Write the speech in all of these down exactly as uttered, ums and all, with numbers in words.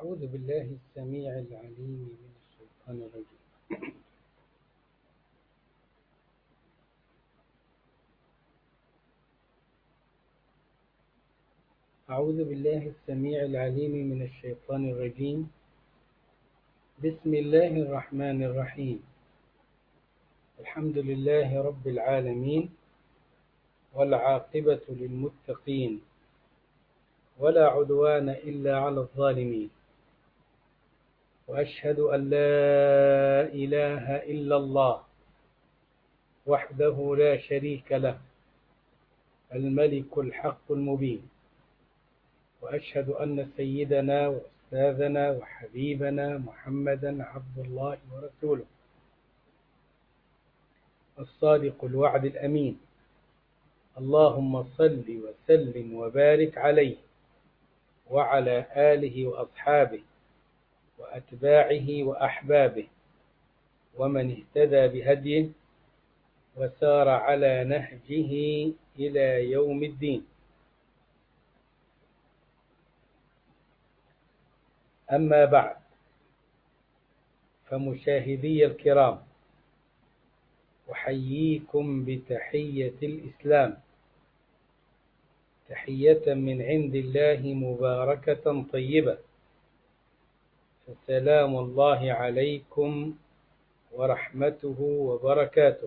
أعوذ بالله السميع العليم من الشيطان الرجيم. أعوذ بالله السميع العليم من الشيطان الرجيم. بسم الله الرحمن الرحيم. الحمد لله رب العالمين، والعاقبة للمتقين، ولا عدوان إلا على الظالمين، وأشهد أن لا إله إلا الله وحده لا شريك له، الملك الحق المبين. وأشهد أن سيدنا وأستاذنا وحبيبنا محمدا عبد الله ورسوله، الصادق الوعد الأمين. اللهم صل وسلم وبارك عليه وعلى آله وأصحابه وأتباعه وأحبابه ومن اهتدى بهديه وسار على نهجه إلى يوم الدين. أما بعد، فمشاهدي الكرام، أحييكم بتحية الإسلام، تحية من عند الله مباركة طيبة، فسلام الله عليكم ورحمته وبركاته.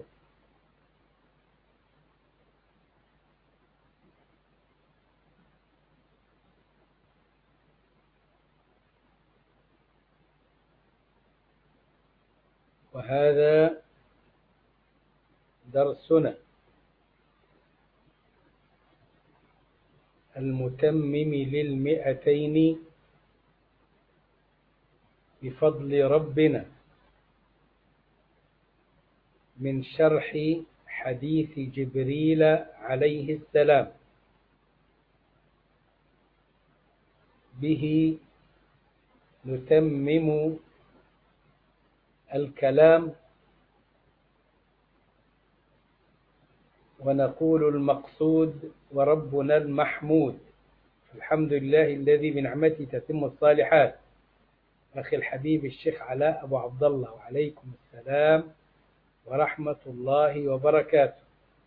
وهذا درسنا المتمم للمئتين بفضل ربنا من شرح حديث جبريل عليه السلام. به نتمم الكلام ونقول المقصود وربنا المحمود. الحمد لله الذي بنعمته تتم الصالحات. أخي الحبيب الشيخ علاء أبو عبد الله، وعليكم السلام ورحمة الله وبركاته.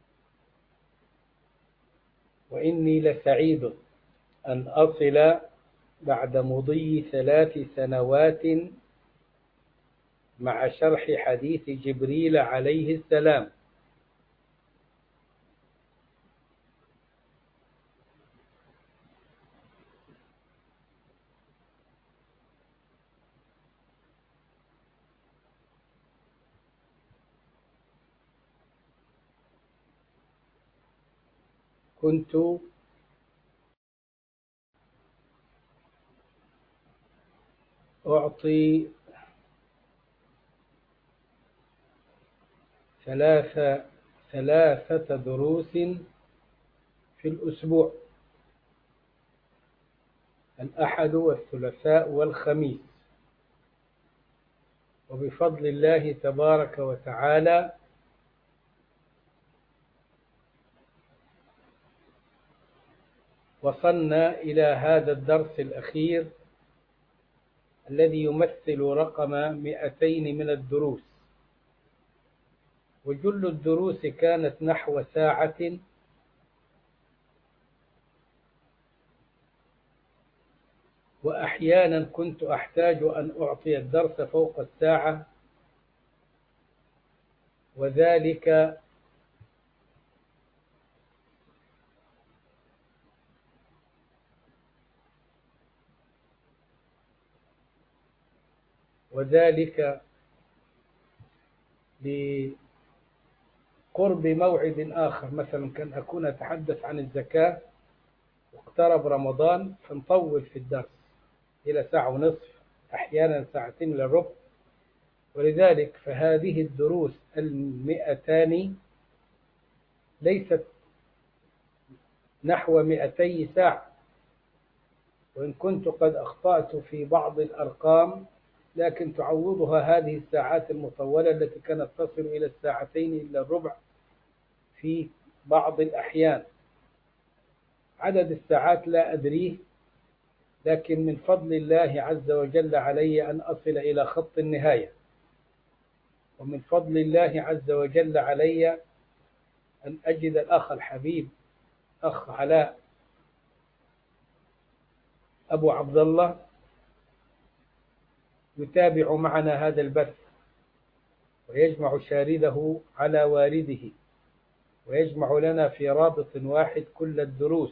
وإني لسعيد أن أصل بعد مضي ثلاث سنوات مع شرح حديث جبريل عليه السلام. كنت أعطي ثلاثة ثلاثة دروس في الأسبوع، الأحد والثلاثاء والخميس. وبفضل الله تبارك وتعالى وصلنا إلى هذا الدرس الأخير الذي يمثل رقم مئتين من الدروس. وجل الدروس كانت نحو ساعة، وأحيانا كنت أحتاج أن أعطي الدرس فوق الساعة، وذلك وذلك لقرب موعد آخر. مثلا كان أكون أتحدث عن الزكاة واقترب رمضان فنطول في الدرس إلى ساعة ونصف، أحيانا ساعتين إلى الربع. ولذلك فهذه الدروس المئتان ليست نحو مئتي ساعة، وإن كنت قد أخطأت في بعض الأرقام، لكن تعوضها هذه الساعات المطولة التي كانت تصل إلى الساعتين إلى الربع في بعض الأحيان. عدد الساعات لا أدريه، لكن من فضل الله عز وجل علي أن أصل إلى خط النهاية، ومن فضل الله عز وجل علي أن أجد الأخ الحبيب أخ علاء أبو عبد الله يتابع معنا هذا البث ويجمع شارده على وارده، ويجمع لنا في رابط واحد كل الدروس،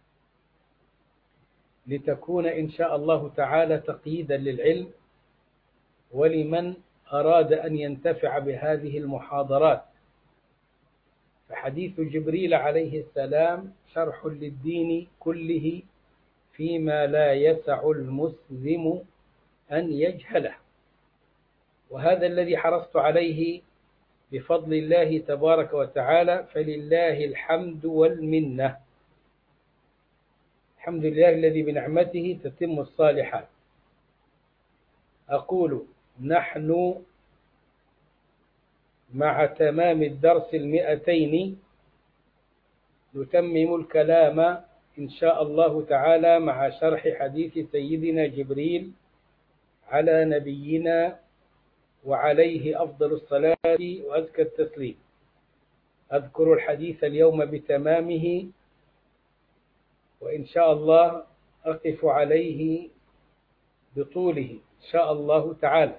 لتكون إن شاء الله تعالى تقييدا للعلم ولمن أراد أن ينتفع بهذه المحاضرات. فحديث جبريل عليه السلام شرح للدين كله فيما لا يسع المسلم أن يجهله، وهذا الذي حرصت عليه بفضل الله تبارك وتعالى، فلله الحمد والمنة. الحمد لله الذي بنعمته تتم الصالحات. أقول نحن مع تمام الدرس المئتين نتمم الكلام إن شاء الله تعالى مع شرح حديث سيدنا جبريل على نبينا وعليه أفضل الصلاة وأزكى التسليم. أذكر الحديث اليوم بتمامه، وإن شاء الله أقف عليه بطوله إن شاء الله تعالى،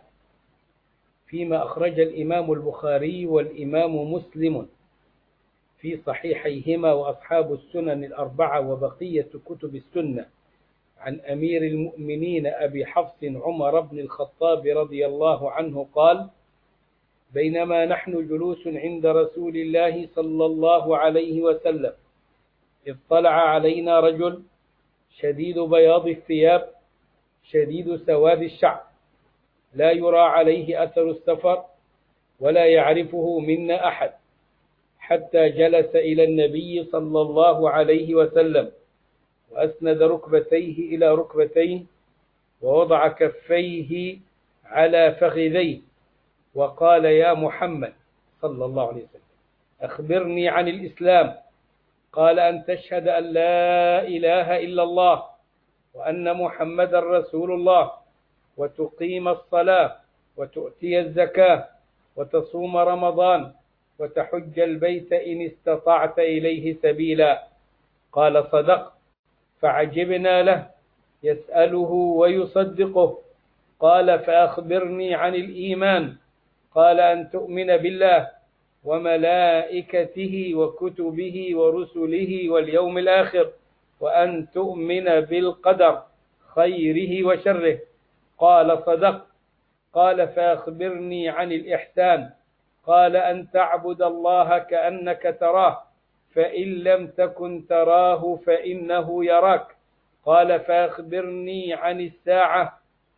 فيما أخرج الإمام البخاري والإمام مسلم في صحيحيهما وأصحاب السنن الأربعة وبقية كتب السنة عن أمير المؤمنين أبي حفص عمر بن الخطاب رضي الله عنه قال: بينما نحن جلوس عند رسول الله صلى الله عليه وسلم إذ طلع علينا رجل شديد بياض الثياب شديد سواد الشعر لا يرى عليه أثر السفر ولا يعرفه منا أحد، حتى جلس إلى النبي صلى الله عليه وسلم وأسند ركبتيه إلى ركبتيه ووضع كفيه على فخذيه وقال: يا محمد صلى الله عليه وسلم أخبرني عن الإسلام. قال: أن تشهد أن لا إله إلا الله وأن محمد رسول الله، وتقيم الصلاة وتؤتي الزكاة وتصوم رمضان وتحج البيت إن استطعت إليه سبيلا. قال: صدق. فعجبنا له يسأله ويصدقه. قال: فأخبرني عن الإيمان. قال: أن تؤمن بالله وملائكته وكتبه ورسله واليوم الآخر، وأن تؤمن بالقدر خيره وشره. قال: صدق. قال: فأخبرني عن الإحسان. قال: أن تعبد الله كأنك تراه، فإن لم تكن تراه فإنه يراك. قال: فأخبرني عن الساعة.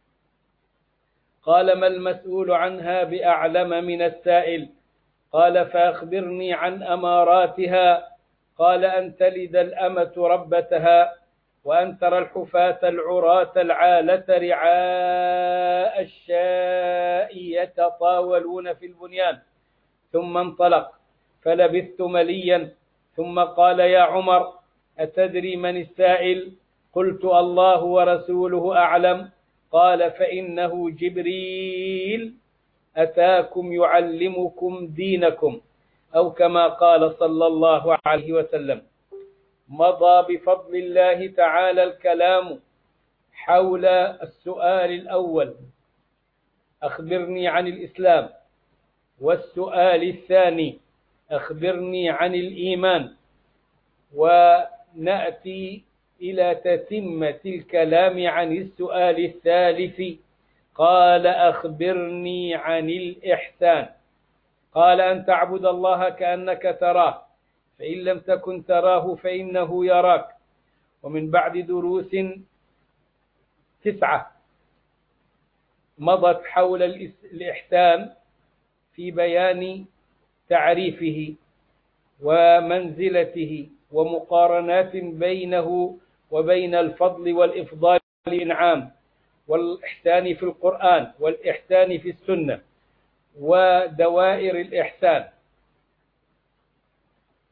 قال: ما المسؤول عنها بأعلم من السائل. قال: فأخبرني عن أماراتها. قال: أن تلد الأمة ربتها، وأن ترى الحفاة العراة العالة رعاء الشاء يتطاولون في البنيان. ثم انطلق فلبثت مليا، ثم قال: يا عمر أتدري من السائل؟ قلت: الله ورسوله أعلم. قال: فإنه جبريل أتاكم يعلمكم دينكم، أو كما قال صلى الله عليه وسلم. مضى بفضل الله تعالى الكلام حول السؤال الأول: أخبرني عن الإسلام، والسؤال الثاني: أخبرني عن الإيمان. ونأتي إلى تتمة الكلام عن السؤال الثالث. قال: أخبرني عن الإحسان. قال: أن تعبد الله كأنك تراه، فإن لم تكن تراه فإنه يراك. ومن بعد دروس تسعة مضت حول الإحسان في بيان تعريفه ومنزلته ومقارنات بينه وبين الفضل والإفضال والإنعام، والإحسان في القرآن والإحسان في السنة، ودوائر الإحسان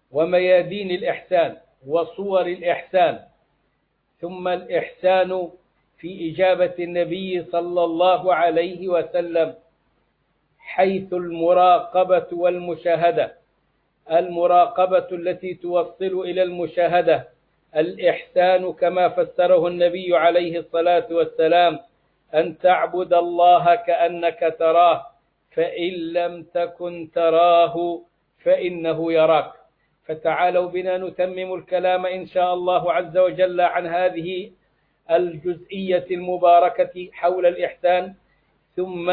وميادين الإحسان وصور الإحسان. ثم الإحسان في إجابة النبي صلى الله عليه وسلم، حيث المراقبة والمشاهدة. المراقبة التي توصل إلى المشاهدة، الإحسان كما فسره النبي عليه الصلاة والسلام: أن تعبد الله كأنك تراه، فإن لم تكن تراه فإنه يراك. فتعالوا بنا نتمم الكلام إن شاء الله عز وجل عن هذه الجزئية المباركة حول الإحسان، ثم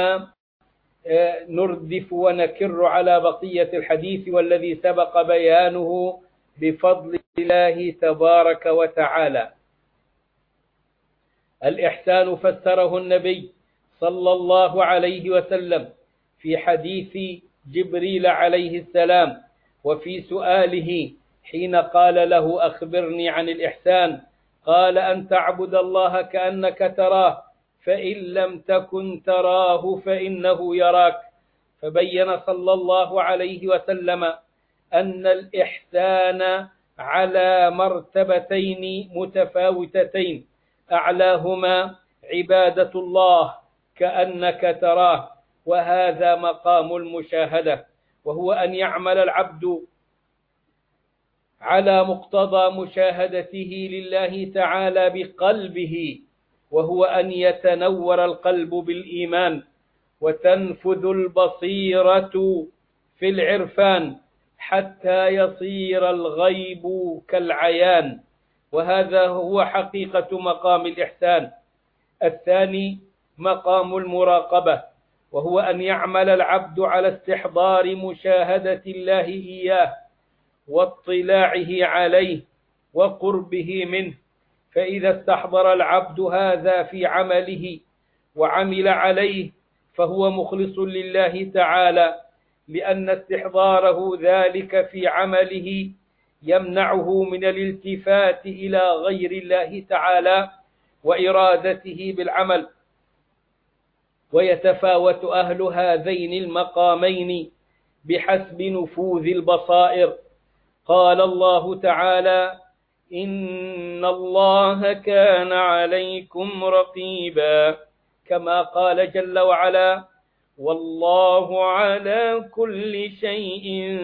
نردف ونكر على بقية الحديث والذي سبق بيانه بفضل الله تبارك وتعالى. الإحسان فسره النبي صلى الله عليه وسلم في حديث جبريل عليه السلام وفي سؤاله حين قال له: أخبرني عن الإحسان، قال: أن تعبد الله كأنك تراه، فإن لم تكن تراه فإنه يراك. فبين صلى الله عليه وسلم أن الإحسان على مرتبتين متفاوتتين، أعلاهما عبادة الله كأنك تراه، وهذا مقام المشاهدة، وهو أن يعمل العبد على مقتضى مشاهدته لله تعالى بقلبه، وهو أن يتنور القلب بالإيمان وتنفذ البصيرة في العرفان حتى يصير الغيب كالعيان، وهذا هو حقيقة مقام الإحسان. الثاني مقام المراقبة، وهو أن يعمل العبد على استحضار مشاهدة الله إياه واطلاعه عليه وقربه منه. فإذا استحضر العبد هذا في عمله وعمل عليه فهو مخلص لله تعالى، لأن استحضاره ذلك في عمله يمنعه من الالتفات إلى غير الله تعالى وإرادته بالعمل. ويتفاوت أهل هذين المقامين بحسب نفوذ البصائر. قال الله تعالى: إن الله كان عليكم رقيبا، كما قال جل وعلا: والله على كل شيء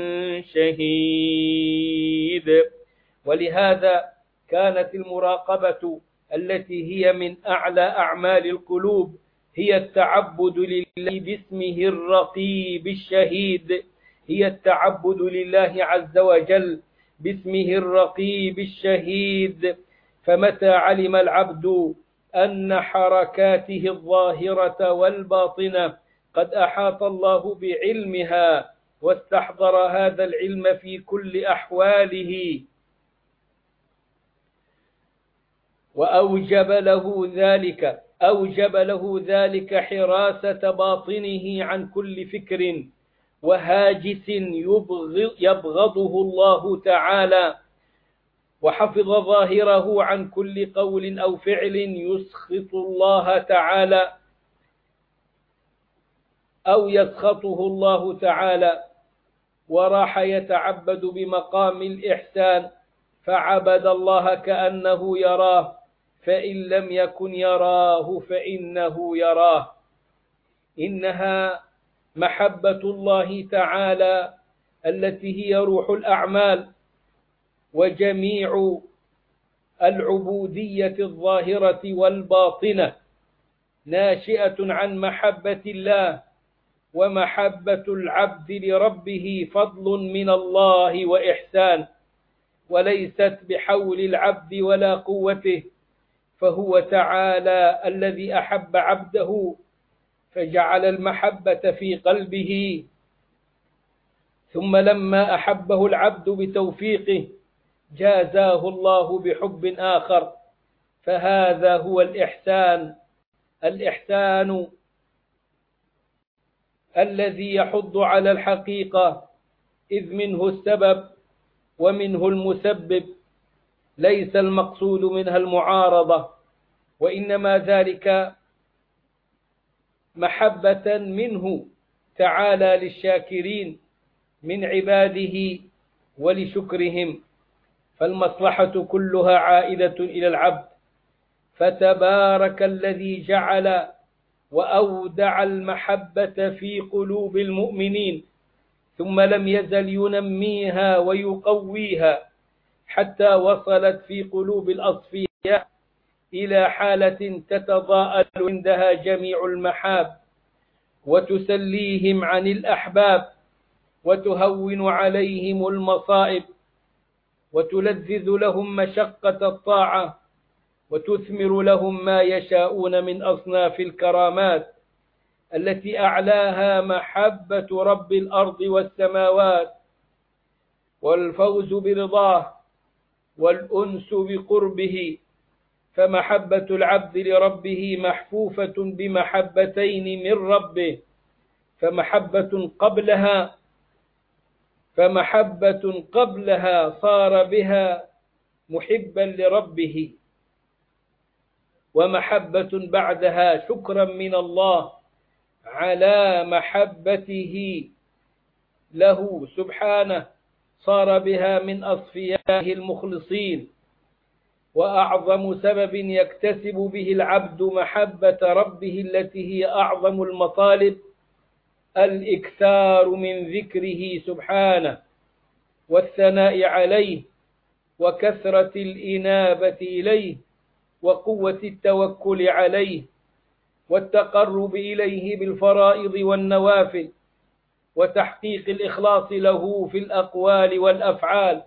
شهيد. ولهذا كانت المراقبة التي هي من أعلى أعمال القلوب هي التعبد لله باسمه الرقيب الشهيد، هي التعبد لله عز وجل باسمه الرقيب الشهيد. فمتى علم العبد أن حركاته الظاهرة والباطنة قد أحاط الله بعلمها واستحضر هذا العلم في كل أحواله وأوجب له ذلك أوجب له ذلك حراسة باطنه عن كل فكر وهاجس يبغضه الله تعالى، وحفظ ظاهره عن كل قول أو فعل يسخط الله تعالى أو يسخطه الله تعالى، وراح يتعبد بمقام الإحسان، فعبد الله كأنه يراه، فإن لم يكن يراه فإنه يراه. إنها محبة الله تعالى التي هي روح الأعمال، وجميع العبودية الظاهرة والباطنة ناشئة عن محبة الله، ومحبة العبد لربه فضل من الله وإحسان، وليست بحول العبد ولا قوته، فهو تعالى الذي أحب عبده فجعل المحبة في قلبه، ثم لما أحبه العبد بتوفيقه جازاه الله بحب آخر، فهذا هو الإحسان. الإحسان الذي يحض على الحقيقة، إذ منه السبب ومنه المسبب، ليس المقصود منها المعارضة، وإنما ذلك محبة منه تعالى للشاكرين من عباده ولشكرهم، فالمصلحة كلها عائدة إلى العبد، فتبارك الذي جعل وأودع المحبة في قلوب المؤمنين، ثم لم يزل ينميها ويقويها حتى وصلت في قلوب الأصفياء إلى حالة تتضاءل عندها جميع المحاب، وتسليهم عن الأحباب، وتهون عليهم المصائب، وتلذذ لهم مشقة الطاعة، وتثمر لهم ما يشاءون من أصناف الكرامات التي أعلاها محبة رب الأرض والسماوات، والفوز برضاه، والأنس بقربه. فمحبة العبد لربه محفوفة بمحبتين من ربه، فمحبة قبلها فمحبة قبلها صار بها محبا لربه، ومحبة بعدها شكرا من الله على محبته له سبحانه، صار بها من أصفيائه المخلصين. وأعظم سبب يكتسب به العبد محبة ربه التي هي أعظم المطالب الإكثار من ذكره سبحانه، والثناء عليه، وكثرة الإنابة إليه، وقوة التوكل عليه، والتقرب إليه بالفرائض والنوافل، وتحقيق الإخلاص له في الأقوال والأفعال،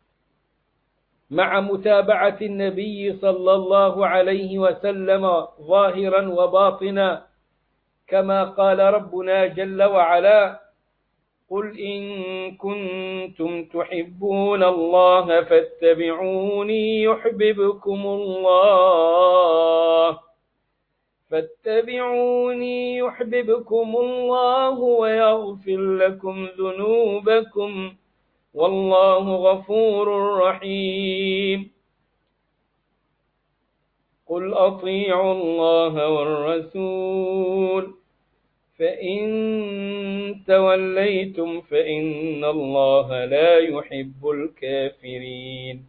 مع متابعة النبي صلى الله عليه وسلم ظاهرا وباطنا، كما قال ربنا جل وعلا: قل إن كنتم تحبون الله فاتبعوني يحببكم الله فاتبعوني يحببكم الله ويغفر لكم ذنوبكم والله غفور رحيم. قل أطيعوا الله والرسول فإن توليتم فإن الله لا يحب الكافرين.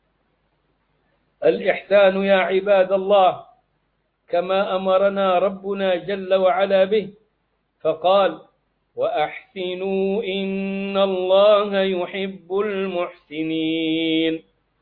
الإحسان يا عباد الله كما أمرنا ربنا جل وعلا به، فقال: وأحسنوا إن الله يحب المحسنين.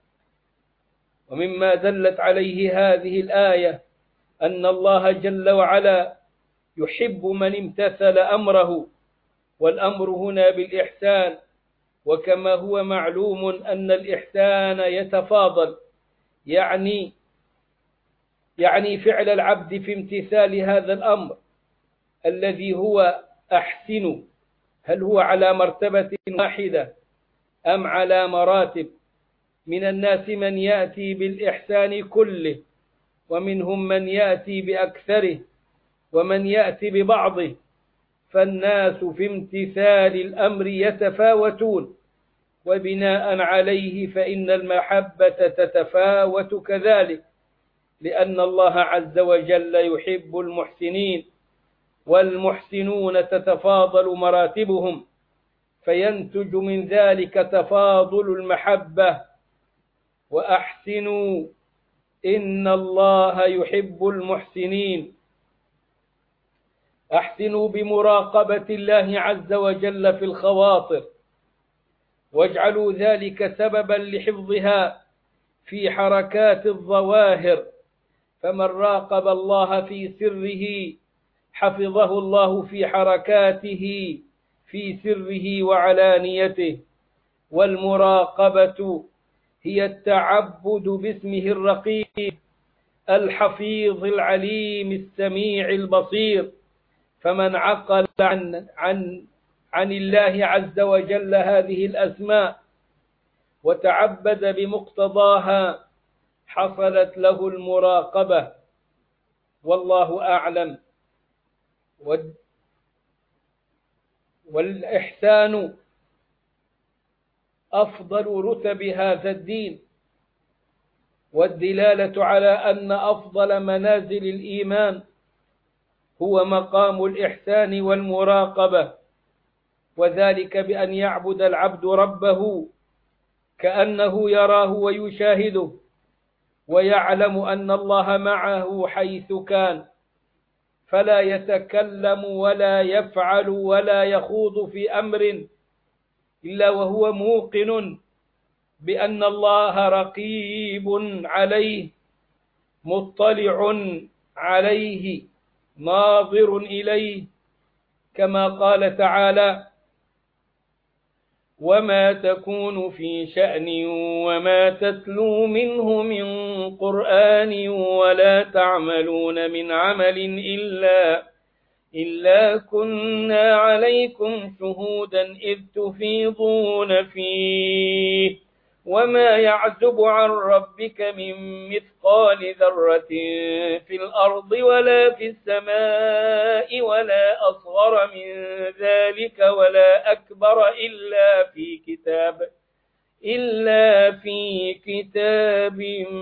ومما دلت عليه هذه الآية أن الله جل وعلا يحب من امتثل أمره، والأمر هنا بالإحسان، وكما هو معلوم أن الإحسان يتفاضل، يعني يعني فعل العبد في امتثال هذا الأمر الذي هو أحسن، هل هو على مرتبة واحدة أم على مراتب؟ من الناس من يأتي بالإحسان كله، ومنهم من يأتي بأكثره، ومن يأتي ببعضه، فالناس في امتثال الأمر يتفاوتون، وبناء عليه فإن المحبة تتفاوت كذلك، لأن الله عز وجل يحب المحسنين، والمحسنون تتفاضل مراتبهم، فينتج من ذلك تفاضل المحبة. وأحسنوا إن الله يحب المحسنين. أحسنوا بمراقبة الله عز وجل في الخواطر، واجعلوا ذلك سببا لحفظها في حركات الظواهر، فمن راقب الله في سره حفظه الله في حركاته في سره وعلانيته. والمراقبة هي التعبد باسمه الرقيب الحفيظ العليم السميع البصير. فمن عقل عن, عن, عن الله عز وجل هذه الأسماء وتعبد بمقتضاها حصلت له المراقبة، والله أعلم. والإحسان أفضل رتب هذا الدين، والدلالة على أن أفضل منازل الإيمان هو مقام الإحسان والمراقبة، وذلك بأن يعبد العبد ربه كأنه يراه ويشاهده، ويعلم أن الله معه حيث كان، فلا يتكلم ولا يفعل ولا يخوض في أمر إلا وهو موقن بأن الله رقيب عليه، مطلع عليه، ناظر إليه، كما قال تعالى: وما تكون في شأن وما تتلو منه من قرآن ولا تعملون من عمل إلا إلا كنا عليكم شهودا إذ تفيضون فيه وما يعزب عن ربك من مثقال ذرة في الأرض ولا في السماء ولا أصغر من ذلك ولا أكبر إلا في كتاب إلا في كتاب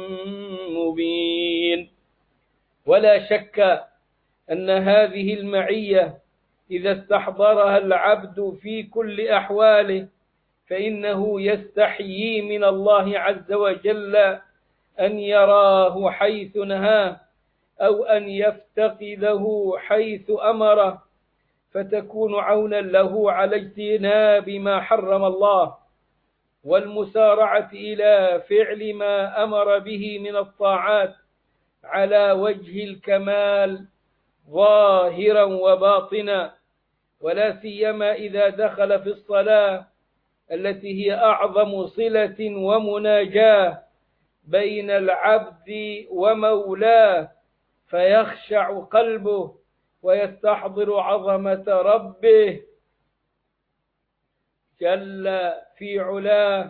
مبين. ولا شك أن هذه المعية إذا استحضرها العبد في كل أحواله فإنه يستحيي من الله عز وجل أن يراه حيث نهاه أو أن يفتقده حيث أمره، فتكون عونا له على اجتناب ما حرم الله والمسارعة إلى فعل ما أمر به من الطاعات على وجه الكمال ظاهرا وباطنا، ولا سيما إذا دخل في الصلاة التي هي أعظم صلة ومناجاة بين العبد ومولاه، فيخشع قلبه ويستحضر عظمة ربه جل في علاه.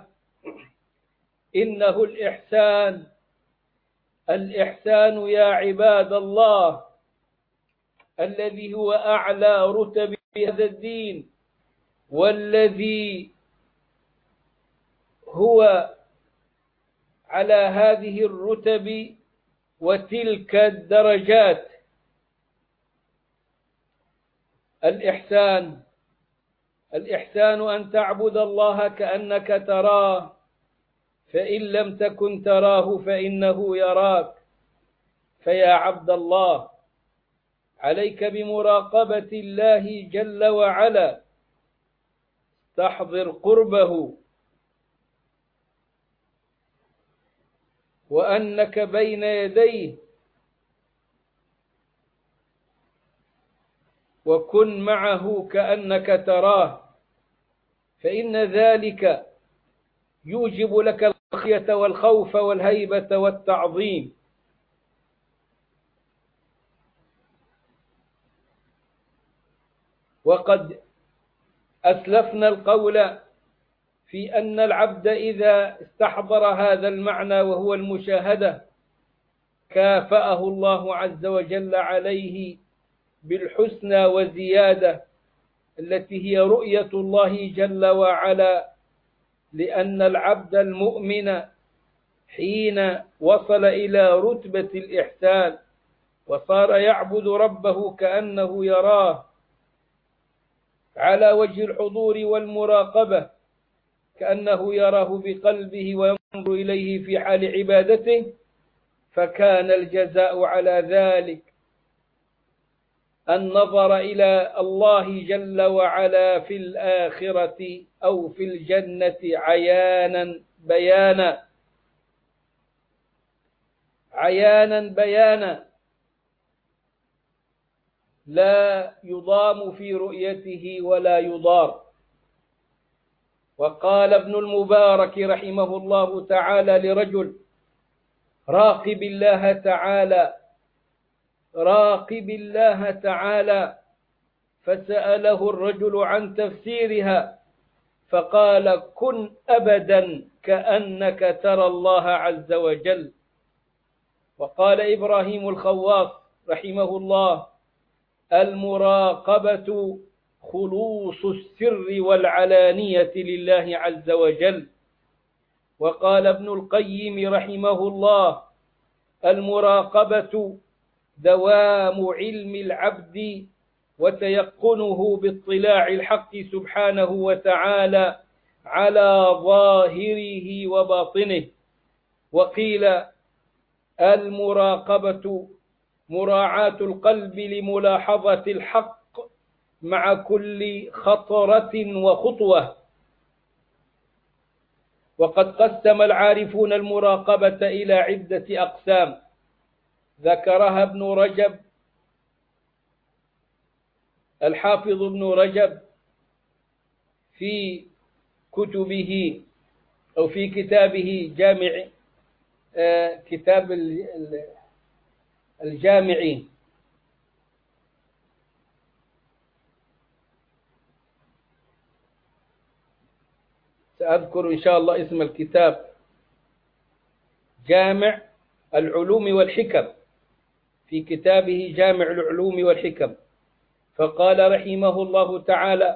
إنه الإحسان، الإحسان يا عباد الله الذي هو أعلى رتب هذا الدين، والذي هو على هذه الرتب وتلك الدرجات. الإحسان الإحسان أن تعبد الله كأنك تراه، فإن لم تكن تراه فإنه يراك. فيا عبد الله، عليك بمراقبة الله جل وعلا، استحضر قربه وأنك بين يديه، وكن معه كأنك تراه، فإن ذلك يوجب لك الخشية والخوف والهيبة والتعظيم. وقد أسلفنا القول في أن العبد إذا استحضر هذا المعنى وهو المشاهدة كافأه الله عز وجل عليه بالحسنى وزيادة التي هي رؤية الله جل وعلا، لأن العبد المؤمن حين وصل إلى رتبة الإحسان وصار يعبد ربه كأنه يراه على وجه الحضور والمراقبة، كأنه يراه بقلبه وينظر إليه في حال عبادته، فكان الجزاء على ذلك النظر إلى الله جل وعلا في الآخرة أو في الجنة عيانا بيانا عيانا بيانا لا يضام في رؤيته ولا يضار. وقال ابن المبارك رحمه الله تعالى لرجل: راقب الله تعالى راقب الله تعالى، فسأله الرجل عن تفسيرها فقال: كن أبدا كأنك ترى الله عز وجل. وقال إبراهيم الخواص رحمه الله: المراقبة خلوص السر والعلانية لله عز وجل. وقال ابن القيم رحمه الله: المراقبة دوام علم العبد وتيقنه باطلاع الحق سبحانه وتعالى على ظاهره وباطنه. وقيل المراقبة مراعاة القلب لملاحظة الحق مع كل خطرة وخطوة. وقد قسم العارفون المراقبة إلى عدة أقسام ذكرها ابن رجب الحافظ ابن رجب في كتبه أو في كتابه جامع آه كتاب الجامعي. سأذكر إن شاء الله اسم الكتاب، جامع العلوم والحكم، في كتابه جامع العلوم والحكم. فقال رحمه الله تعالى: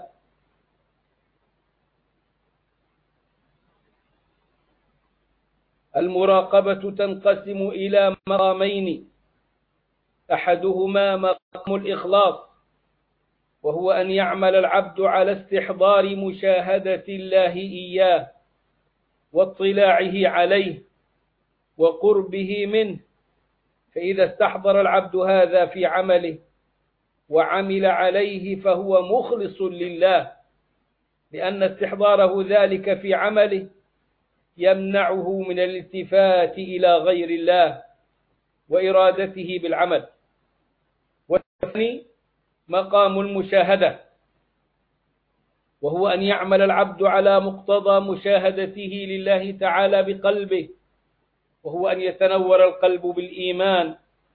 المراقبة تنقسم إلى مقامين، أحدهما مقام الإخلاص، وهو أن يعمل العبد على استحضار مشاهدة الله إياه واطلاعه عليه وقربه منه. فإذا استحضر العبد هذا في عمله وعمل عليه فهو مخلص لله، لأن استحضاره ذلك في عمله يمنعه من الالتفات إلى غير الله وإرادته بالعمل. والثاني مقام المشاهدة، وهو أن يعمل العبد على مقتضى مشاهدته لله تعالى بقلبه، وهو أن يتنور القلب بالإيمان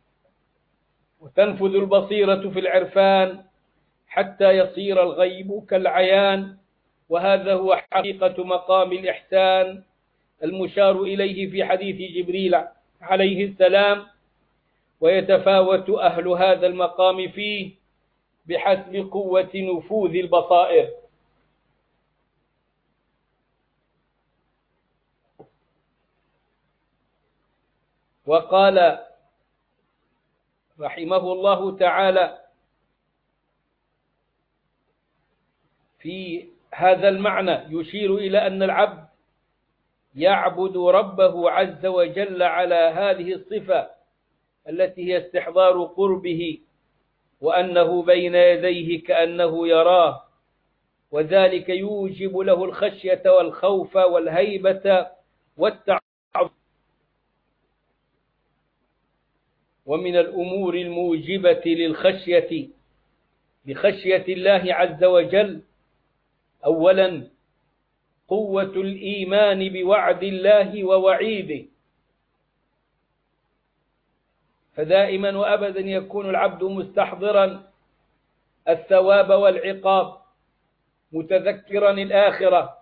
وتنفذ البصيرة في العرفان حتى يصير الغيب كالعيان. وهذا هو حقيقة مقام الإحسان المشار إليه في حديث جبريل عليه السلام. ويتفاوت أهل هذا المقام فيه بحسب قوة نفوذ البصائر. وقال رحمه الله تعالى في هذا المعنى يشير إلى أن العبد يعبد ربه عز وجل على هذه الصفة التي هي استحضار قربه، وأنه بين يديه كأنه يراه، وذلك يوجب له الخشية والخوف والهيبة والتعظيم. ومن الأمور الموجبة للخشية بخشية الله عز وجل أولا قوة الإيمان بوعد الله ووعيده، فدائما وأبدا يكون العبد مستحضرا الثواب والعقاب، متذكرا الآخرة،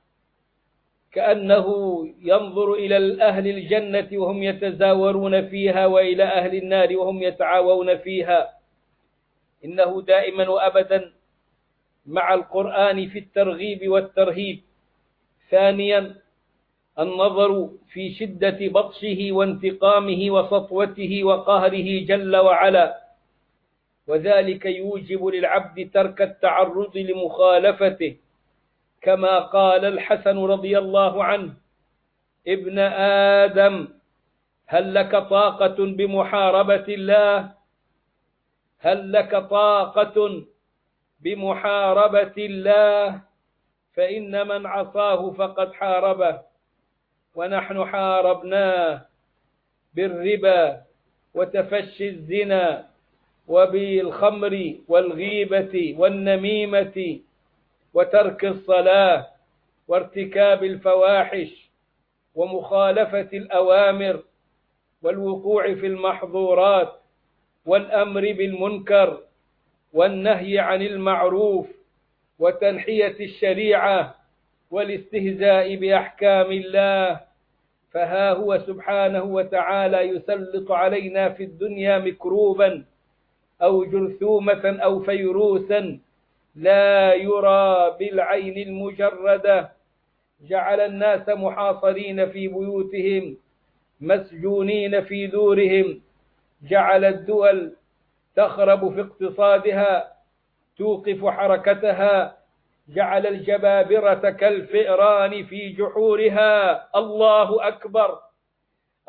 كأنه ينظر إلى أهل الجنة وهم يتزاورون فيها وإلى أهل النار وهم يتعاون فيها. إنه دائما وأبدا مع القرآن في الترغيب والترهيب. ثانيا النظر في شدة بطشه وانتقامه وسطوته وقهره جل وعلا، وذلك يوجب للعبد ترك التعرض لمخالفته، كما قال الحسن رضي الله عنه: ابن آدم هل لك طاقة بمحاربة الله؟ هل لك طاقة بمحاربة الله؟ فإن من عصاه فقد حاربه، ونحن حاربناه بالربا وتفشي الزنا وبالخمر والغيبة والنميمة وترك الصلاة وارتكاب الفواحش ومخالفة الأوامر والوقوع في المحظورات والأمر بالمنكر والنهي عن المعروف وتنحية الشريعة والاستهزاء بأحكام الله. فها هو سبحانه وتعالى يسلط علينا في الدنيا مكروبا أو جرثومة أو فيروسا لا يرى بالعين المجردة، جعل الناس محاصرين في بيوتهم مسجونين في دورهم، جعل الدول تخرب في اقتصادها توقف حركتها، جعل الجبابرة كالفئران في جحورها. الله أكبر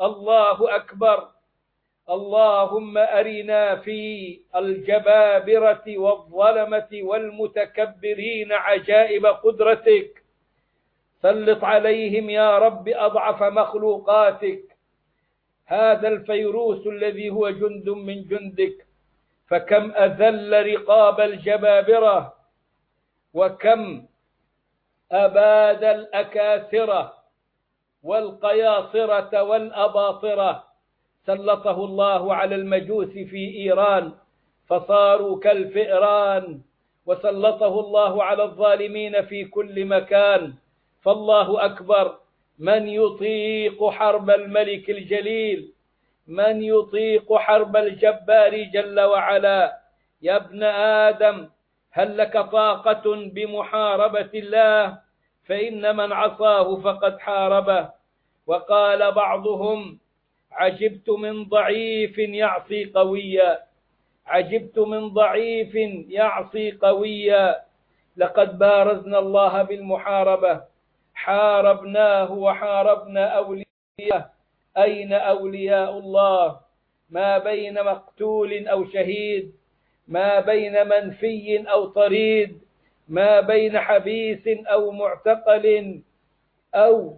الله أكبر. اللهم أرنا في الجبابرة والظلمة والمتكبرين عجائب قدرتك، سلط عليهم يا رب أضعف مخلوقاتك، هذا الفيروس الذي هو جند من جندك، فكم أذل رقاب الجبابرة، وكم أباد الأكاثرة والقياصرة والأباطرة، سلطه الله على المجوس في إيران فصاروا كالفئران، وسلطه الله على الظالمين في كل مكان. فالله أكبر. من يطيق حرب الملك الجليل؟ من يطيق حرب الجبار جل وعلا؟ يا ابن آدم، هل لك طاقة بمحاربة الله؟ فإن من عصاه فقد حاربه. وقال بعضهم: عجبت من ضعيف يعصي قويا، عجبت من ضعيف يعصي قويا. لقد بارزنا الله بالمحاربة، حاربناه وحاربنا أولياءه. أين أولياء الله؟ ما بين مقتول أو شهيد، ما بين منفي أو طريد، ما بين حبيس أو معتقل أو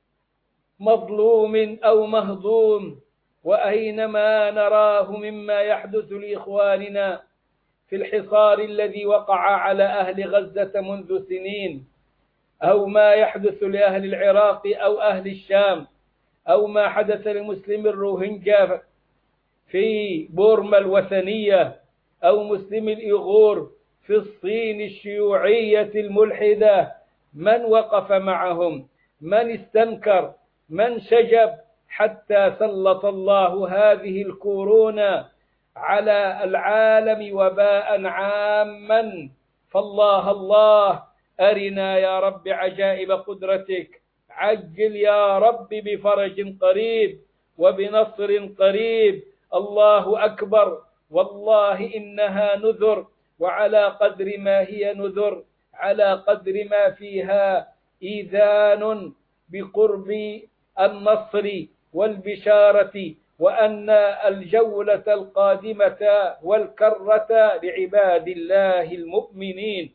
مظلوم أو مهضوم. وأينما نراه مما يحدث لإخواننا في الحصار الذي وقع على أهل غزة منذ سنين، أو ما يحدث لأهل العراق أو أهل الشام، أو ما حدث لمسلم الروهينجا في بورما الوثنية، أو مسلم الإيغور في الصين الشيوعية الملحدة، من وقف معهم؟ من استنكر؟ من شجب؟ حتى سلط الله هذه الكورونا على العالم وباء عاما. فالله الله، أرنا يا رب عجائب قدرتك، عجل يا رب بفرج قريب وبنصر قريب. الله أكبر. والله إنها نذر، وعلى قدر ما هي نذر على قدر ما فيها إيذان بقرب النصر والبشارة، وأن الجولة القادمة والكرة لعباد الله المؤمنين.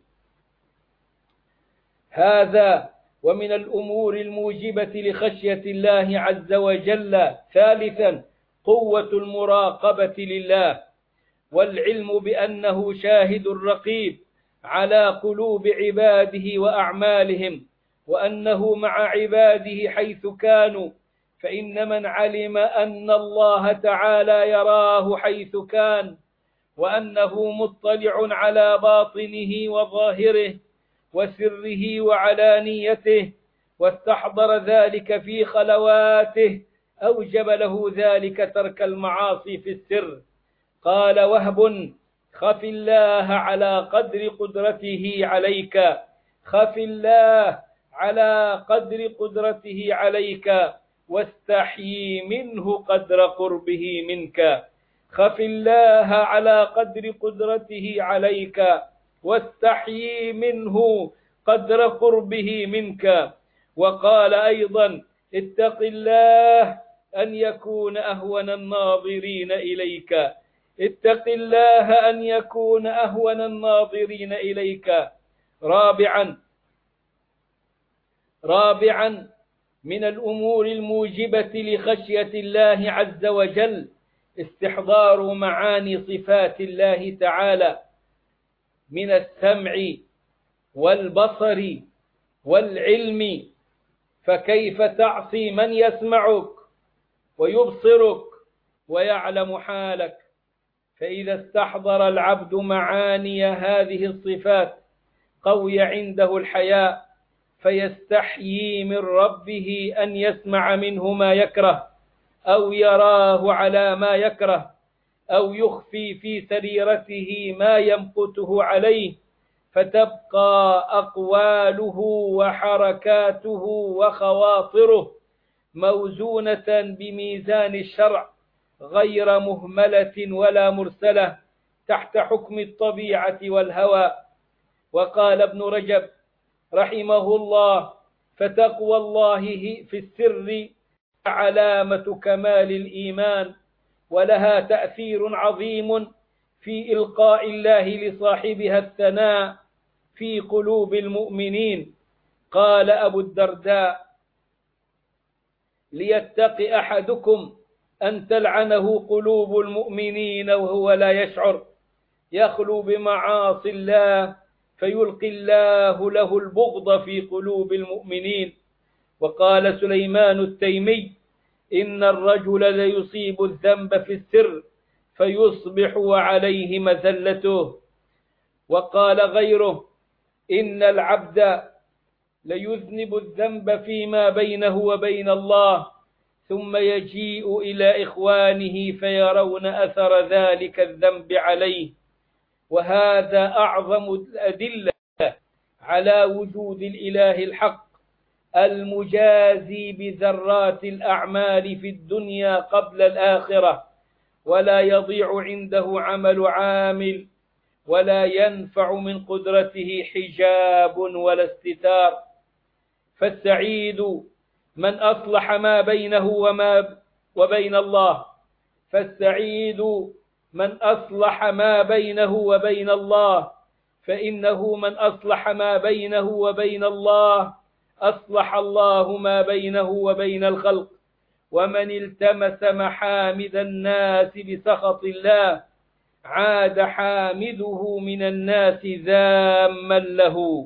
هذا ومن الأمور الموجبة لخشية الله عز وجل. ثالثا، قوة المراقبة لله، والعلم بأنه شاهد رقيب على قلوب عباده وأعمالهم، وأنه مع عباده حيث كانوا. فإن من علم أن الله تعالى يراه حيث كان، وأنه مطلع على باطنه وظاهره وسره وعلانيته، واستحضر ذلك في خلواته، أوجب له ذلك ترك المعاصي في السر. قال وهب: خف الله على قدر قدرته عليك، خف الله على قدر قدرته عليك، واستحيي منه قدر قربه منك. خف الله على قدر قدرته عليك، واستحيي منه قدر قربه منك. وقال أيضا: اتق الله أن يكون أهون الناظرين إليك، اتق الله أن يكون أهون الناظرين إليك. رابعا رابعا من الأمور الموجبة لخشية الله عز وجل استحضار معاني صفات الله تعالى من السمع والبصر والعلم. فكيف تعصي من يسمعك ويبصرك ويعلم حالك؟ فإذا استحضر العبد معاني هذه الصفات قوي عنده الحياء، فيستحيي من ربه أن يسمع منه ما يكره، أو يراه على ما يكره، أو يخفي في سريرته ما يمقته عليه، فتبقى أقواله وحركاته وخواطره موزونة بميزان الشرع، غير مهملة ولا مرسلة تحت حكم الطبيعة والهوى. وقال ابن رجب رحمه الله: فتقوى الله في السر علامة كمال الإيمان، ولها تأثير عظيم في إلقاء الله لصاحبها الثناء في قلوب المؤمنين. قال أبو الدرداء: ليتق أحدكم أن تلعنه قلوب المؤمنين وهو لا يشعر، يخلو بمعاصي الله فيلقي الله له البغض في قلوب المؤمنين. وقال سليمان التيمي: إن الرجل ليصيب الذنب في السر فيصبح وعليه مذلته. وقال غيره: إن العبد ليذنب الذنب فيما بينه وبين الله، ثم يجيء إلى إخوانه فيرون أثر ذلك الذنب عليه. وهذا أعظم الأدلة على وجود الإله الحق المجازي بذرات الأعمال في الدنيا قبل الآخرة، ولا يضيع عنده عمل عامل، ولا ينفع من قدرته حجاب ولا استتار. فالسعيد من أصلح ما بينه وما وبين الله فالسعيد من أصلح ما بينه وبين الله فإنه من أصلح ما بينه وبين الله أصلح الله ما بينه وبين الخلق. ومن التمس محامد الناس بسخط الله عاد حامده من الناس ذاما له.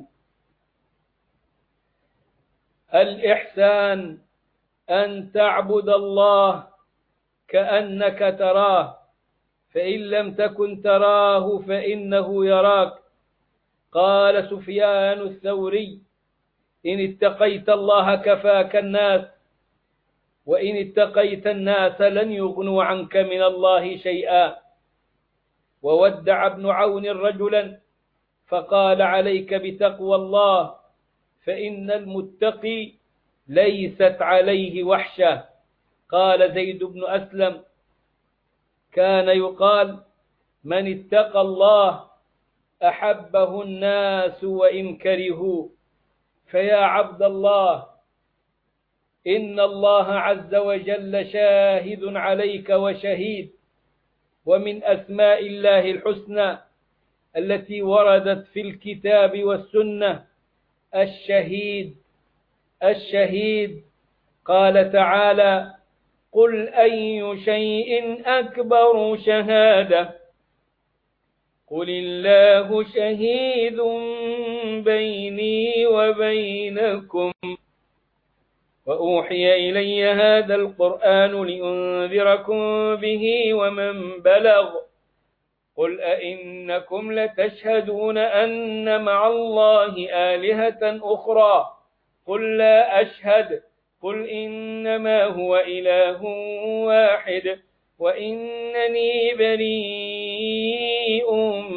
الإحسان أن تعبد الله كأنك تراه، فإن لم تكن تراه فإنه يراك. قال سفيان الثوري: إن اتقيت الله كفاك الناس، وإن اتقيت الناس لن يغنوا عنك من الله شيئا. وودع ابن عون رجلا فقال: عليك بتقوى الله، فإن المتقي ليست عليه وحشة. قال زيد بن أسلم: كان يقال: من اتقى الله أحبه الناس وإن كرهوا. فيا عبد الله، إن الله عز وجل شاهد عليك وشهيد. ومن أسماء الله الحسنى التي وردت في الكتاب والسنة الشهيد. الشهيد قال تعالى: قل أي شيء أكبر شهادة قل الله شهيد بيني وبينكم وأوحي إلي هذا القرآن لأنذركم به ومن بلغ قل أئنكم لتشهدون أن مع الله آلهة أخرى قل لا أشهد قل إنما هو إله واحد وإنني بريء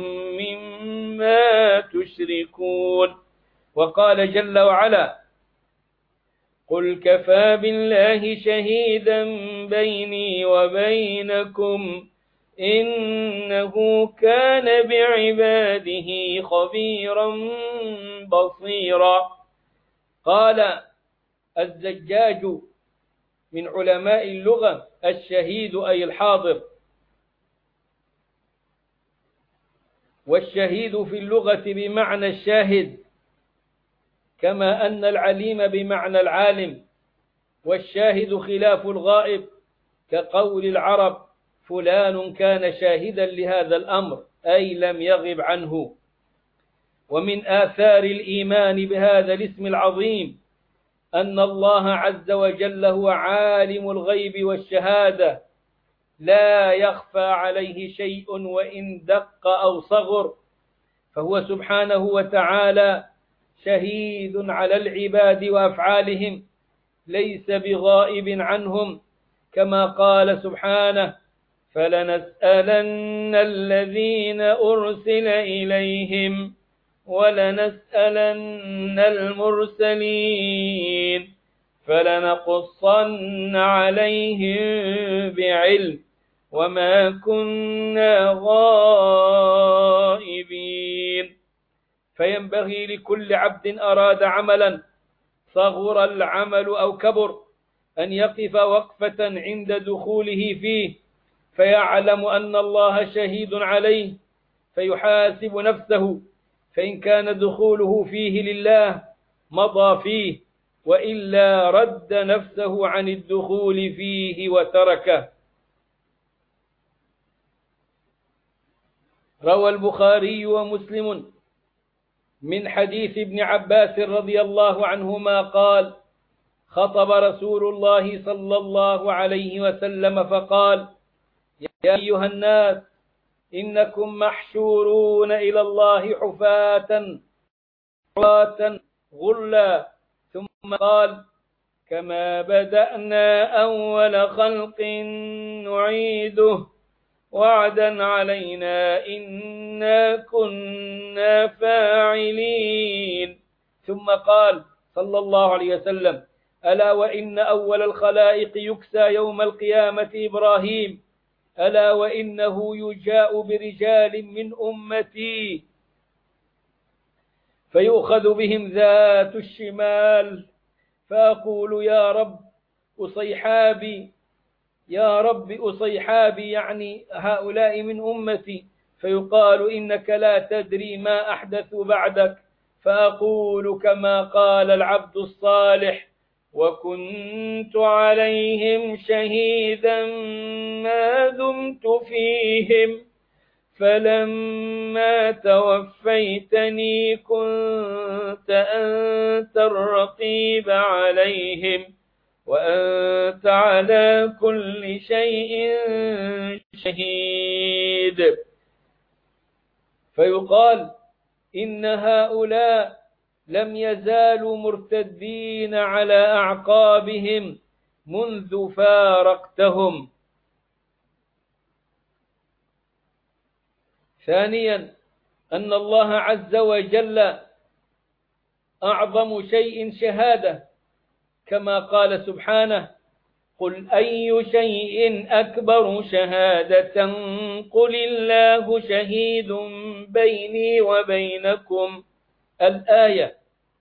مما تشركون. وقال جل وعلا: قل كفى بالله شهيدا بيني وبينكم إنه كان بعباده خبيرا بصيرا. قال الزجاج من علماء اللغة: الشهيد أي الحاضر. والشهيد في اللغة بمعنى الشاهد، كما أن العليم بمعنى العالم. والشاهد خلاف الغائب، كقول العرب: فلان كان شاهدا لهذا الأمر، أي لم يغب عنه. ومن آثار الإيمان بهذا الاسم العظيم أن الله عز وجل هو عالم الغيب والشهادة، لا يخفى عليه شيء وإن دق أو صغر، فهو سبحانه وتعالى شهيد على العباد وأفعالهم، ليس بغائب عنهم، كما قال سبحانه: فلنسألن الذين أرسل إليهم ولنسألن المرسلين فلنقصن عليهم بعلم وما كنا غائبين. فينبغي لكل عبد أراد عملا صغر العمل أو كبر أن يقف وقفة عند دخوله فيه فيعلم أن الله شهيد عليه فيحاسب نفسه، فإن كان دخوله فيه لله مضى فيه، وإلا رد نفسه عن الدخول فيه وتركه. روى البخاري ومسلم من حديث ابن عباس رضي الله عنهما قال: خطب رسول الله صلى الله عليه وسلم فقال: يا أيها الناس إنكم محشورون إلى الله حفاة عراة غرلا، ثم قال: كما بدأنا أول خلق نعيده وعدا علينا إنا كنا فاعلين. ثم قال صلى الله عليه وسلم: ألا وإن أول الخلائق يكسى يوم القيامة إبراهيم، ألا وإنه يجاء برجال من أمتي فيؤخذ بهم ذات الشمال فأقول يا رب أصيحابي، يا رب أصيحابي، يعني هؤلاء من أمتي، فيقال إنك لا تدري ما أحدث بعدك، فأقول كما قال العبد الصالح: وكنت عليهم شهيدا ما دمت فيهم، فلما توفيتني كنت أنت الرقيب عليهم وأنت على كل شيء شهيد. فيقال إن هؤلاء لم يزالوا مرتدين على أعقابهم منذ فارقتهم. ثانيا، أن الله عز وجل أعظم شيء شهادة، كما قال سبحانه: قل أي شيء أكبر شهادة قل الله شهيد بيني وبينكم. الآية.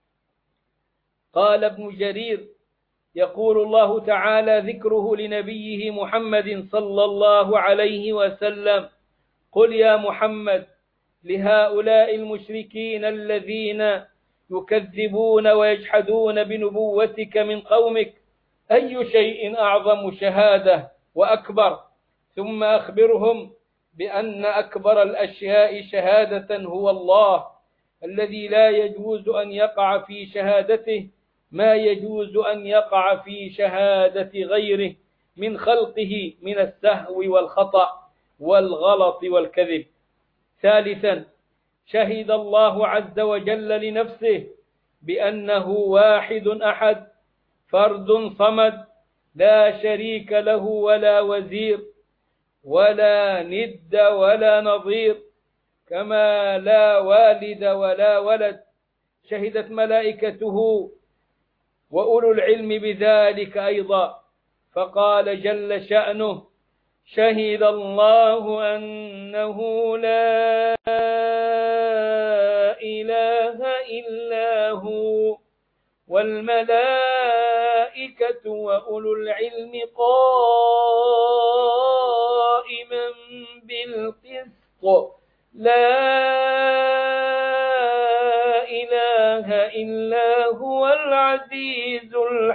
قال ابن جرير: يقول الله تعالى ذكره لنبيه محمد صلى الله عليه وسلم: قل يا محمد لهؤلاء المشركين الذين يكذبون ويجحدون بنبوتك من قومك: أي شيء أعظم شهادة وأكبر؟ ثم أخبرهم بأن أكبر الأشياء شهادة هو الله، الذي لا يجوز أن يقع في شهادته ما يجوز أن يقع في شهادة غيره من خلقه من السهو والخطأ والغلط والكذب. ثالثا، شهد الله عز وجل لنفسه بأنه واحد أحد فرد صمد لا شريك له ولا وزير ولا ند ولا نظير، كما لا والد ولا ولد. شهدت ملائكته وأولو العلم بذلك أيضا، فقال جل شأنه: شهد الله أنه لا إله إلا هو والملائكة وأولو العلم قائما بالقسط لا إله إلا هو العزيز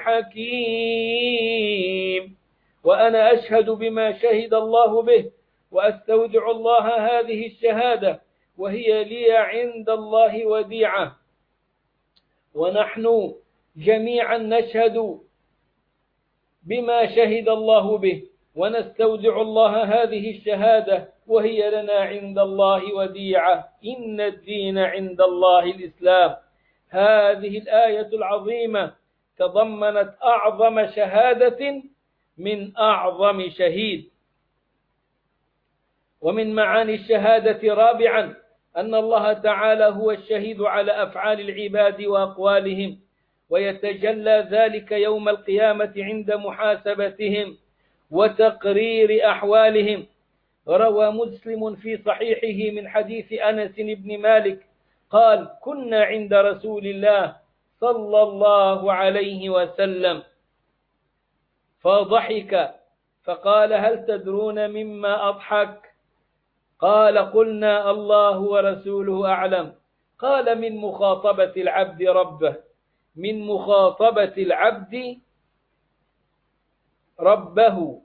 الحكيم. وأنا أشهد بما شهد الله به، وأستودع الله هذه الشهادة، وهي لي عند الله وديعة. ونحن جميعا نشهد بما شهد الله به، ونستودع الله هذه الشهادة، وهي لنا عند الله وديعة. إن الدين عند الله الإسلام. هذه الآية العظيمة تضمنت أعظم شهادة من أعظم شهيد. ومن معاني الشهادة رابعا أن الله تعالى هو الشهيد على أفعال العباد وأقوالهم، ويتجلى ذلك يوم القيامة عند محاسبتهم وتقرير أحوالهم. روى مسلم في صحيحه من حديث أنس بن مالك قال: كنا عند رسول الله صلى الله عليه وسلم فضحك فقال هل تدرون مما أضحك؟ قال قلنا الله ورسوله أعلم. قال من مخاطبة العبد ربه من مخاطبة العبد ربه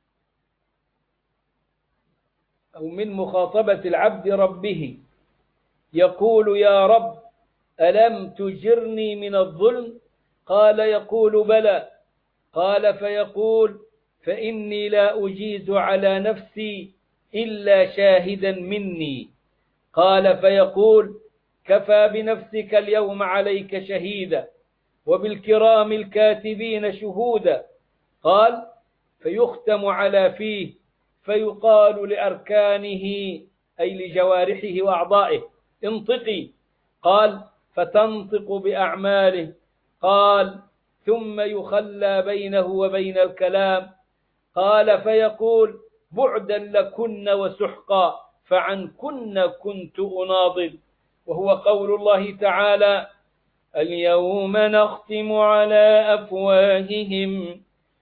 أو من مخاطبة العبد ربه، يقول يا رب ألم تجرني من الظلم؟ قال يقول بلى. قال فيقول فإني لا أجيز على نفسي إلا شاهدا مني. قال فيقول كفى بنفسك اليوم عليك شهيدا وبالكرام الكاتبين شهودا. قال فيختم على فيه فيقال لأركانه أي لجوارحه وأعضائه انطقي. قال فتنطق بأعماله. قال ثم يخلى بينه وبين الكلام. قال فيقول بعدا لكن وسحقا فعنكن كنت أناضل. وهو قول الله تعالى اليوم نختم على أفواههم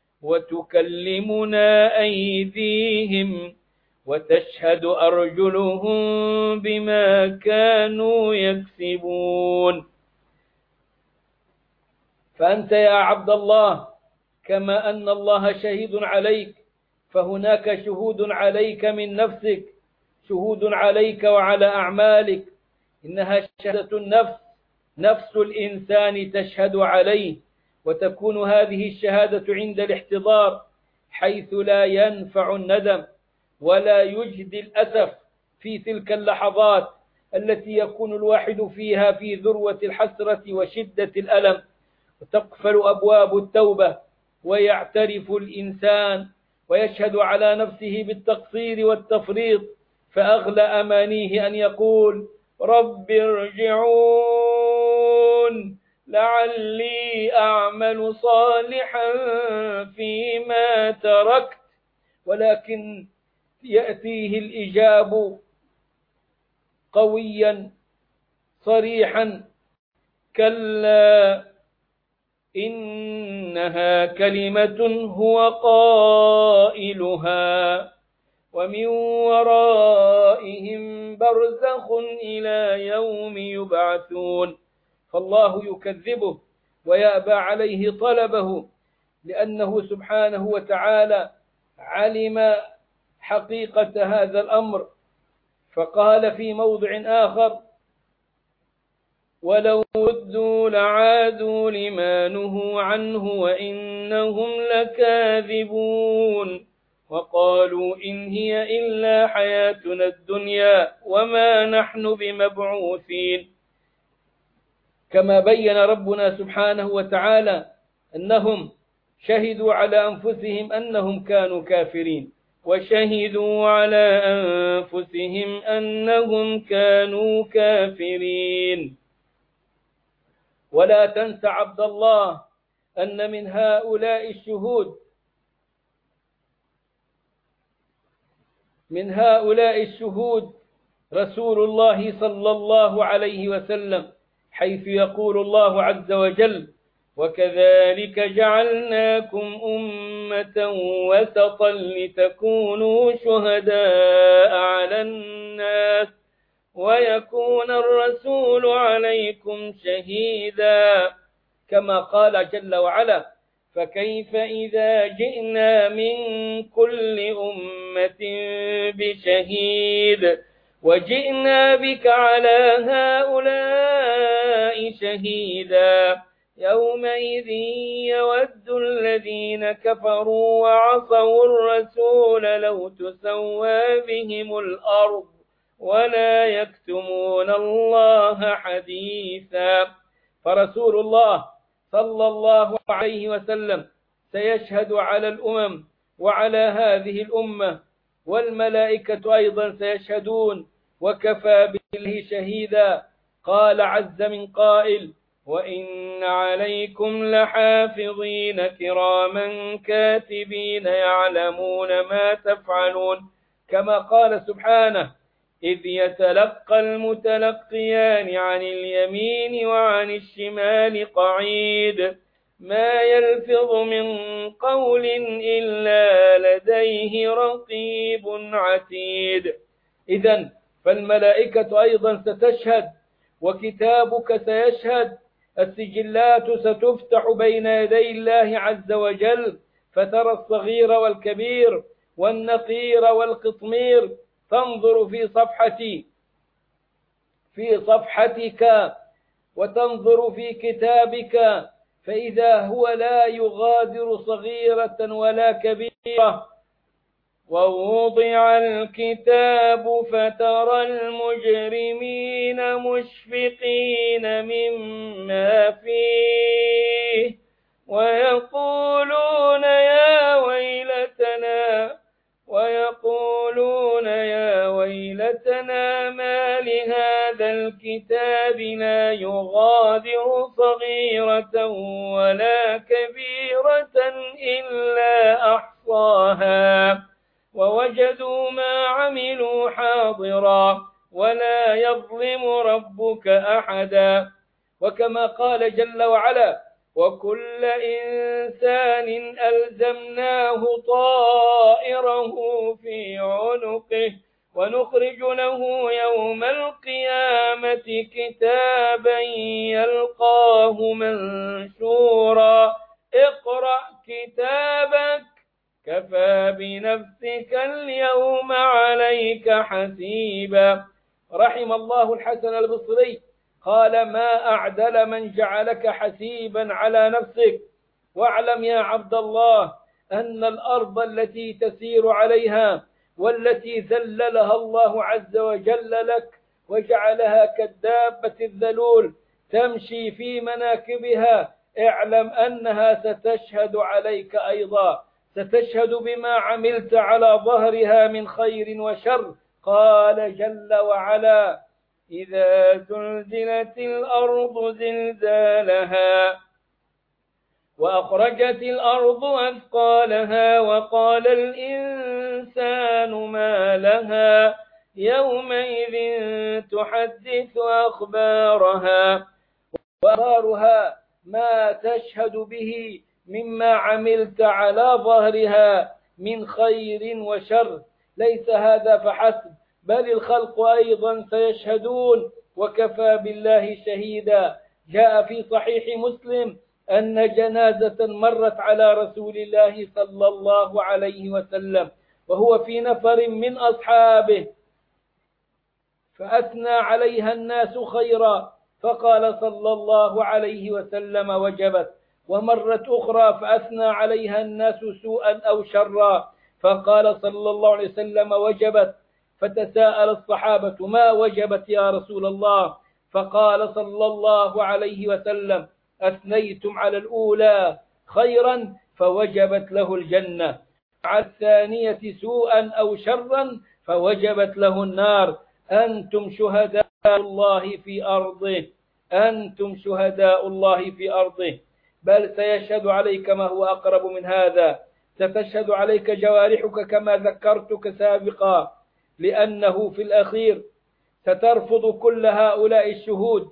وتكلمنا أيديهم وتشهد أرجلهم بما كانوا يكسبون. فأنت يا عبد الله كما أن الله شهيد عليك فهناك شهود عليك من نفسك، شهود عليك وعلى أعمالك. إنها شهادة النفس، نفس الإنسان تشهد عليه، وتكون هذه الشهادة عند الاحتضار حيث لا ينفع الندم ولا يجدي الأسف في تلك اللحظات التي يكون الواحد فيها في ذروة الحسرة وشدة الألم، وتقفل أبواب التوبة ويعترف الإنسان ويشهد على نفسه بالتقصير والتفريط، فأغلى أمانيه أن يقول رب ارجعون لعلي أعمل صالحا فيما تركت. ولكن يأتيه الإجاب قويا صريحا كلا إنها كلمة هو قائلها ومن ورائهم برزخ إلى يوم يبعثون. فالله يكذبه ويأبى عليه طلبه لأنه سبحانه وتعالى علم حقيقة هذا الأمر. فقال في موضع آخر ولو ردوا لعادوا لما نهوا عنه وإنهم لكاذبون وقالوا إن هي إلا حياتنا الدنيا وما نحن بمبعوثين. كما بين ربنا سبحانه وتعالى أنهم شهدوا على أنفسهم أنهم كانوا كافرين وشهدوا على أنفسهم أنهم كانوا كافرين. ولا تنس عبد الله أن من هؤلاء الشهود من هؤلاء الشهود رسول الله صلى الله عليه وسلم، حيث يقول الله عز وجل وكذلك جعلناكم أمة وسطا لتكونوا شهداء على الناس ويكون الرسول عليكم شهيدا. كما قال جل وعلا فكيف إذا جئنا من كل أمة بشهيد وجئنا بك على هؤلاء شهيدا يومئذ يود الذين كفروا وعصوا الرسول لو تسوى بهم الأرض ولا يكتمون الله حديثا. فرسول الله صلى الله عليه وسلم سيشهد على الأمم وعلى هذه الأمة، والملائكة أيضا سيشهدون وكفى بالله شهيدا. قال عز من قائل وإن عليكم لحافظين كراما كاتبين يعلمون ما تفعلون. كما قال سبحانه إذ يتلقى المتلقيان عن اليمين وعن الشمال قعيد ما يلفظ من قول إلا لديه رقيب عتيد. إذن فالملائكة أيضا ستشهد، وكتابك سيشهد، السجلات ستفتح بين يدي الله عز وجل، فترى الصغير والكبير والنقير والقطمير، تنظر في صفحتي في صفحتك وتنظر في كتابك، فإذا هو لا يغادر صغيرة ولا كبيرة. ووضع الكتاب فترى المجرمين مشفقين مما فيه ويقولون يا ويلتنا ويقولون يا ويلتنا ما لهذا الكتاب لا يغادر صغيرة ولا كبيرة إلا أحصاها ووجدوا ما عملوا حاضرا ولا يظلم ربك أحدا. وكما قال جل وعلا: وكل إنسان ألزمناه طائره في عنقه ونخرج له يوم القيامة كتابا يلقاه منشورا اقرأ كتابك كفى بنفسك اليوم عليك حسيبا. رحم الله الحسن البصري قال: ما أعدل من جعلك حسيبا على نفسك. واعلم يا عبد الله أن الأرض التي تسير عليها والتي ذللها الله عز وجل لك وجعلها كالدابة الذلول تمشي في مناكبها، اعلم أنها ستشهد عليك أيضا، ستشهد بما عملت على ظهرها من خير وشر. قال جل وعلا: إذا زلزلت الأرض زلزالها وأخرجت الأرض أثقالها وقال الإنسان ما لها يومئذ تحدث أخبارها. وأخبارها ما تشهد به مما عملت على ظهرها من خير وشر. ليس هذا فحسب، بل الخلق أيضا سيشهدون، وكفى بالله شهيدا. جاء في صحيح مسلم أن جنازة مرت على رسول الله صلى الله عليه وسلم وهو في نفر من أصحابه، فأثنى عليها الناس خيرا، فقال صلى الله عليه وسلم: وجبت. ومرت أخرى فأثنى عليها الناس سوءا أو شرا، فقال صلى الله عليه وسلم: وجبت. فتساءل الصحابة: ما وجبت يا رسول الله؟ فقال صلى الله عليه وسلم: أثنيتم على الأولى خيرا فوجبت له الجنة، على الثانية سوءا أو شرا فوجبت له النار. أنتم شهداء الله في أرضه أنتم شهداء الله في أرضه. بل سيشهد عليك ما هو أقرب من هذا، ستشهد عليك جوارحك كما ذكرتك سابقا، لأنه في الأخير سترفض كل هؤلاء الشهود،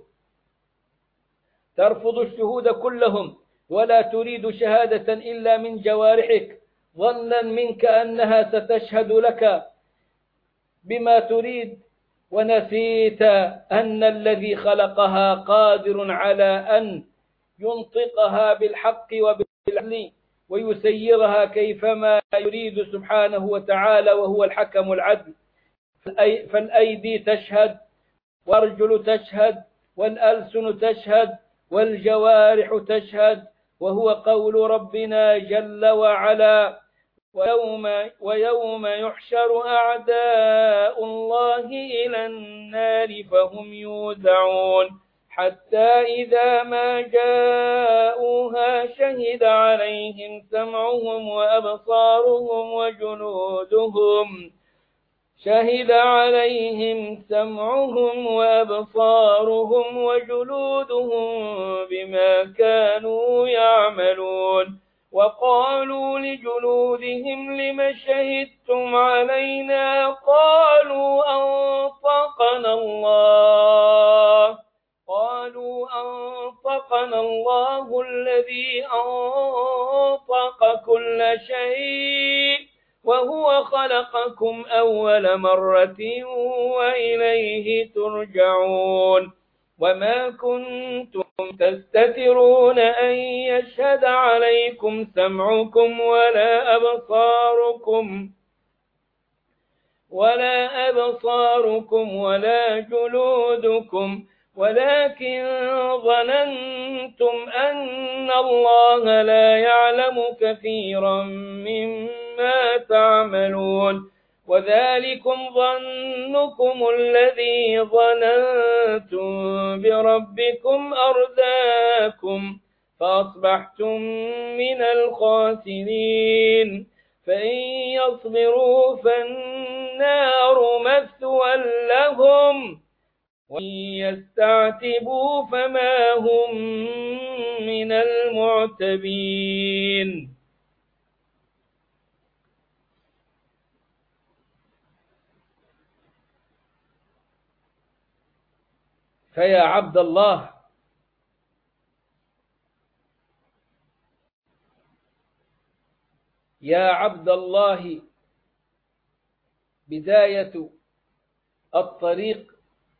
ترفض الشهود كلهم ولا تريد شهادة إلا من جوارحك، ظنا منك أنها ستشهد لك بما تريد، ونسيت أن الذي خلقها قادر على أن ينطقها بالحق وبالعدل ويسيرها كيفما يريد سبحانه وتعالى، وهو الحكم العدل. فالأيدي تشهد، والأرجل تشهد، والألسن تشهد، والجوارح تشهد، وهو قول ربنا جل وعلا: ويوم, ويوم يحشر أعداء الله إلى النار فهم يوزعون حتى إذا ما جاءوها شهد عليهم سمعهم وأبصارهم وجلودهم شهد عليهم سمعهم وأبصارهم وجلودهم بما كانوا يعملون. وقالوا لجلودهم لم شهدتم علينا؟ قالوا أنطقنا الله قالوا أنطقنا خلقنا الله الذي أنطق كل شيء وهو خلقكم أول مرة وإليه ترجعون وما كنتم تستترون أن يشهد عليكم سمعكم ولا أبصاركم ولا أبصاركم ولا جلودكم ولكن ظننتم أن الله لا يعلم كثيرا مما تعملون وذلكم ظنكم الذي ظننتم بربكم أرداكم فأصبحتم من الخاسرين فإن يصبروا فالنار مثوى لهم وإن يستعتبوا فما هم من المعتبين. فيا عبد الله يا عبد الله بداية الطريق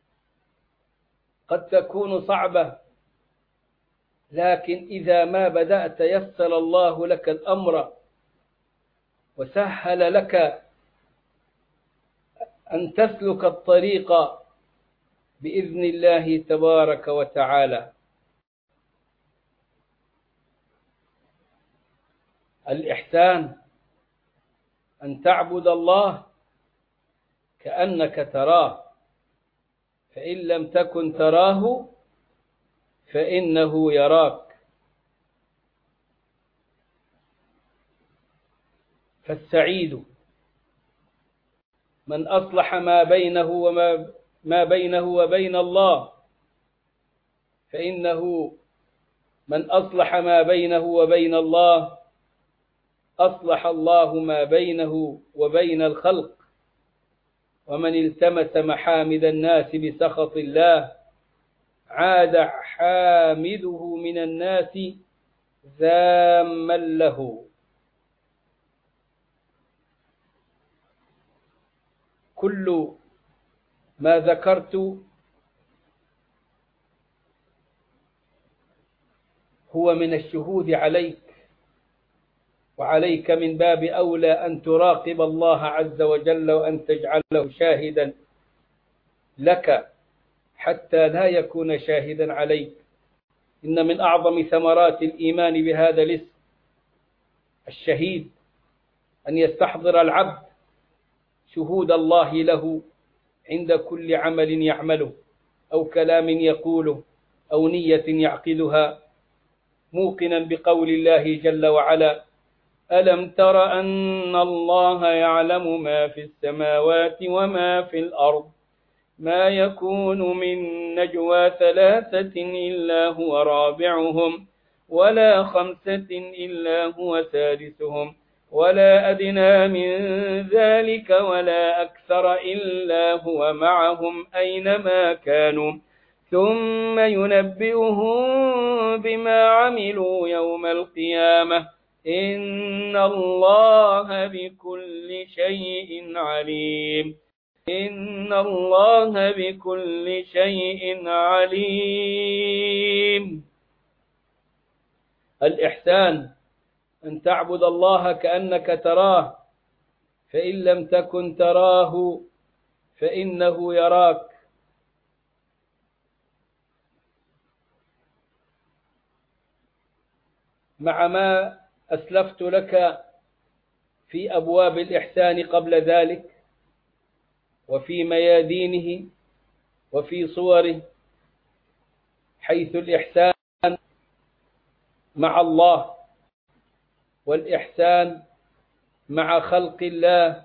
قد تكون صعبة، لكن إذا ما بدأت يسر الله لك الأمر وسهل لك أن تسلك الطريق بإذن الله تبارك وتعالى. الإحسان أن تعبد الله كأنك تراه، فإن لم تكن تراه فإنه يراك. فالسعيد من أصلح ما بينه وما ما بينه وبين الله، فإنه من أصلح ما بينه وبين الله أصلح الله ما بينه وبين الخلق. ومن التمس محامد الناس بسخط الله عاد حامده من الناس ذاما له. كل ما ذكرت هو من الشهود عليك، وعليك من باب أولى أن تراقب الله عز وجل وأن تجعله شاهدا لك حتى لا يكون شاهدا عليك. إن من أعظم ثمرات الإيمان بهذا الاسم الشهيد أن يستحضر العبد شهود الله له عند كل عمل يعمله أو كلام يقوله أو نية يعقدها، موقنا بقول الله جل وعلا: ألم تر أن الله يعلم ما في السماوات وما في الأرض ما يكون من نجوى ثلاثة إلا هو رابعهم ولا خمسة إلا هو سادسهم ولا أدنى من ذلك ولا أكثر إلا هو معهم أينما كانوا ثم ينبئهم بما عملوا يوم القيامة إن الله بكل شيء عليم. إن الله بكل شيء عليم. الإحسان أن تعبد الله كأنك تراه، فإن لم تكن تراه فإنه يراك. مع ما أسلفت لك في أبواب الإحسان قبل ذلك وفي ميادينه وفي صوره، حيث الإحسان مع الله والإحسان مع خلق الله،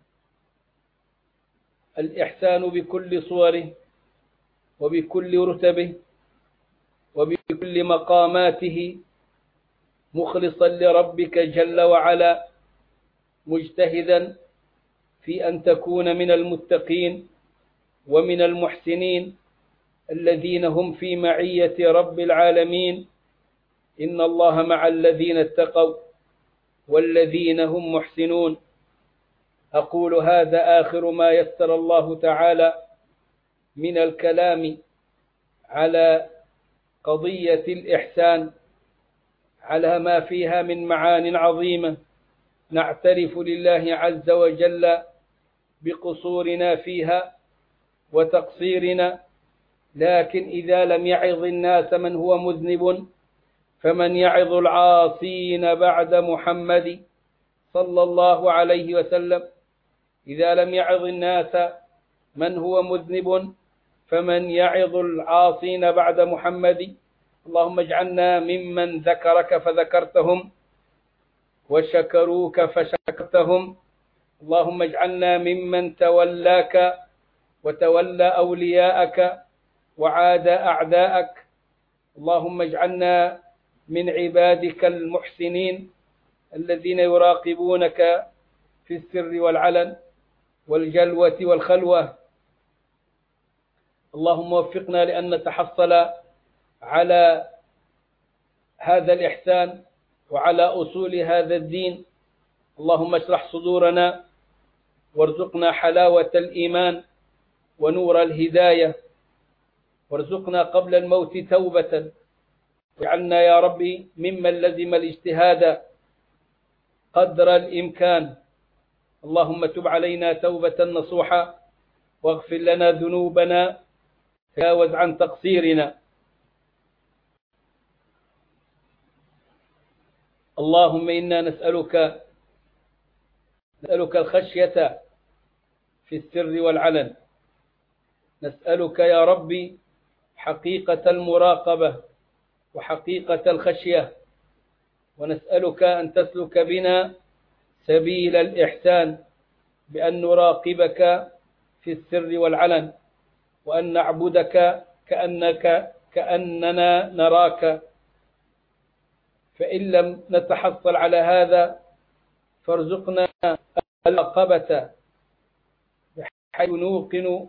الإحسان بكل صوره وبكل رتبه وبكل مقاماته، مخلصا لربك جل وعلا، مجتهدا في أن تكون من المتقين ومن المحسنين الذين هم في معية رب العالمين. إن الله مع الذين اتقوا والذين هم محسنون. أقول هذا آخر ما يسر الله تعالى من الكلام على قضية الإحسان، على ما فيها من معان عظيمة. نعترف لله عز وجل بقصورنا فيها وتقصيرنا، لكن إذا لم يعظ الناس من هو مذنب فمن يعظ العاصين بعد محمد صلى الله عليه وسلم. إذا لم يعظ الناس من هو مذنب فمن يعظ العاصين بعد محمد. اللهم اجعلنا ممن ذكرك فذكرتهم وشكروك فشكرتهم. اللهم اجعلنا ممن تولاك وتولى أولياءك وعاد أعداءك. اللهم اجعلنا من عبادك المحسنين الذين يراقبونك في السر والعلن والجلوة والخلوة. اللهم وفقنا لأن نتحصل على هذا الإحسان وعلى أصول هذا الدين. اللهم اشرح صدورنا وارزقنا حلاوة الإيمان ونور الهداية، وارزقنا قبل الموت توبة، واجعلنا يا ربي ممن لزم الاجتهاد قدر الإمكان. اللهم تب علينا توبة نصوحا واغفر لنا ذنوبنا، تجاوز عن تقصيرنا. اللهم إنا نسألك نسألك الخشية في السر والعلن. نسألك يا ربي حقيقة المراقبة وحقيقة الخشية، ونسألك أن تسلك بنا سبيل الإحسان بأن نراقبك في السر والعلن، وأن نعبدك كأنك كأننا نراك. فإن لم نتحصل على هذا فارزقنا المراقبة بحيث نوقن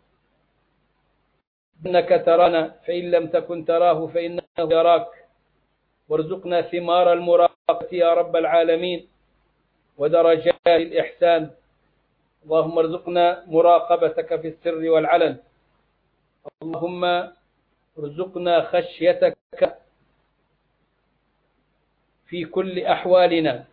أنك ترانا، فإن لم تكن تراه فإنه يراك. وارزقنا ثمار المراقبة يا رب العالمين ودرجات الإحسان. اللهم ارزقنا مراقبتك في السر والعلن. اللهم ارزقنا خشيتك في كل أحوالنا.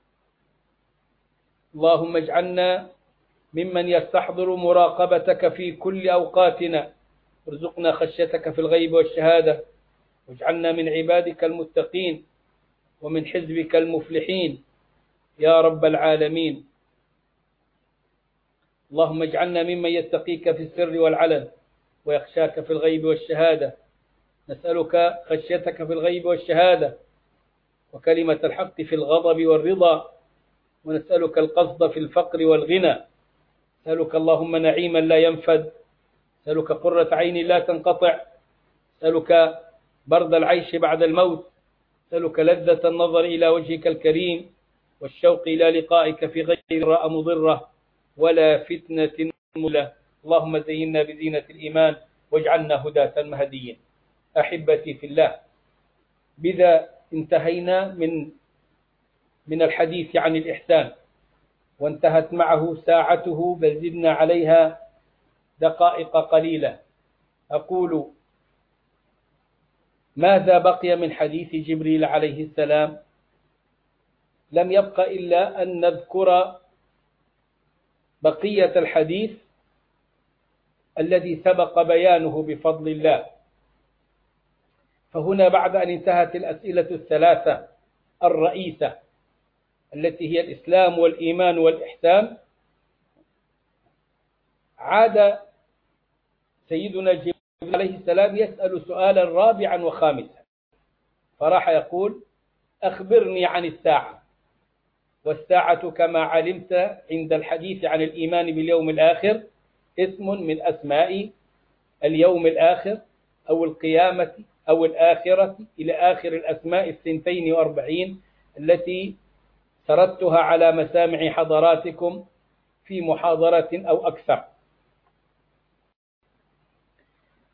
اللهم اجعلنا ممن يستحضر مراقبتك في كل أوقاتنا. ارزقنا خشيتك في الغيب والشهادة، واجعلنا من عبادك المتقين ومن حزبك المفلحين يا رب العالمين. اللهم اجعلنا ممن يتقيك في السر والعلن ويخشاك في الغيب والشهادة. نسألك خشيتك في الغيب والشهادة وكلمة الحق في الغضب والرضا، ونسألك القصد في الفقر والغنى. نسألك اللهم نعيما لا ينفد، نسألك قرة عين لا تنقطع، نسألك برد العيش بعد الموت، نسألك لذة النظر إلى وجهك الكريم والشوق إلى لقائك في غير راء مضرة ولا فتنة ملة. اللهم زينا بزينة الإيمان واجعلنا هداة مهديين. أحبتي في الله، بذا انتهينا من من الحديث عن الإحسان، وانتهت معه ساعته، بل زدنا عليها دقائق قليلة. أقول ماذا بقي من حديث جبريل عليه السلام؟ لم يبق إلا أن نذكر بقية الحديث الذي سبق بيانه بفضل الله. فهنا بعد أن انتهت الأسئلة الثلاثة الرئيسة التي هي الإسلام والإيمان والإحسان، عاد سيدنا جبريل عليه السلام يسأل سؤالا رابعا وخامسا، فراح يقول: أخبرني عن الساعة. والساعة كما علمت عند الحديث عن الإيمان باليوم الآخر اسم من أسماء اليوم الآخر أو القيامة أو الآخرة إلى آخر الأسماء الثنتين وأربعين التي سردتها على مسامع حضراتكم في محاضرة أو أكثر.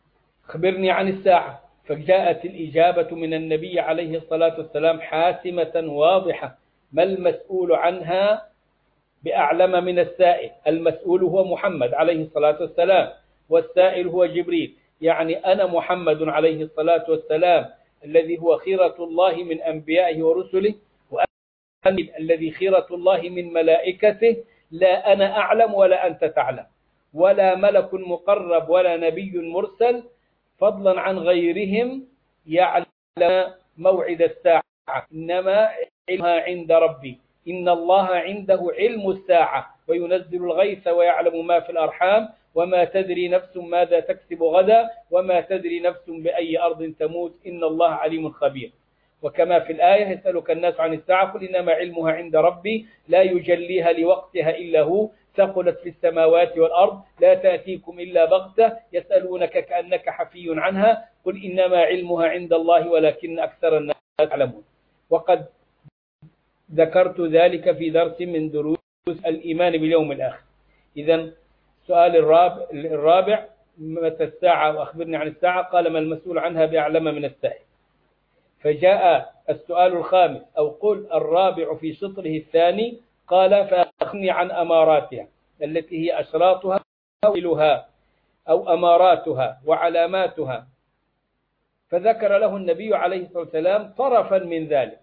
أخبرني عن الساعة. فجاءت الإجابة من النبي عليه الصلاة والسلام حاسمة واضحة: ما المسؤول عنها بأعلم من السائل. المسؤول هو محمد عليه الصلاة والسلام، والسائل هو جبريل. يعني أنا محمد عليه الصلاة والسلام الذي هو خيرة الله من أنبيائه ورسله، وأنا الذي خيرة الله من ملائكته. لا أنا أعلم ولا أنت تعلم، ولا ملك مقرب ولا نبي مرسل، فضلا عن غيرهم، يعلم موعد الساعة. إنما علمها عند ربي. إن الله عنده علم الساعة وينزل الغيث ويعلم ما في الأرحام وما تدري نفس ماذا تكسب غدا وما تدري نفس بأي أرض تموت إن الله عليم خبير. وكما في الآية: يسألك الناس عن الساعة قل إنما علمها عند ربي لا يجليها لوقتها إلا هو ثقلت في السماوات والأرض لا تأتيكم إلا بغتة يسألونك كأنك حفي عنها قل إنما علمها عند الله ولكن أكثر الناس يعلمون. وقد ذكرت ذلك في درس من دروس الإيمان باليوم الآخر. إذن السؤال الرابع, الرابع متى الساعة وأخبرني عن الساعة؟ قال: ما المسؤول عنها بأعلم من السائل. فجاء السؤال الخامس أو قل الرابع في شطره الثاني، قال: فأخبرني عن أماراتها التي هي أشراطها أولها أو أماراتها وعلاماتها. فذكر له النبي عليه الصلاة والسلام طرفا من ذلك،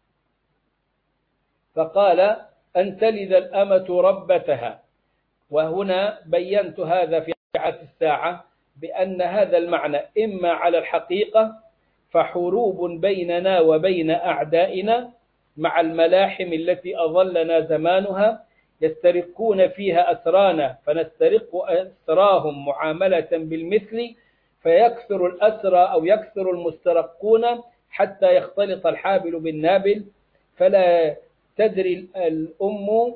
فقال: أن تلد الأمة ربتها. وهنا بينت هذا في عات الساعة بأن هذا المعنى إما على الحقيقة، فحروب بيننا وبين أعدائنا مع الملاحم التي أظلنا زمانها يسترقون فيها أسرانا فنسترق أسراهم معاملة بالمثل، فيكثر الأسرى أو يكثر المسترقون حتى يختلط الحابل بالنابل، فلا تدري الأم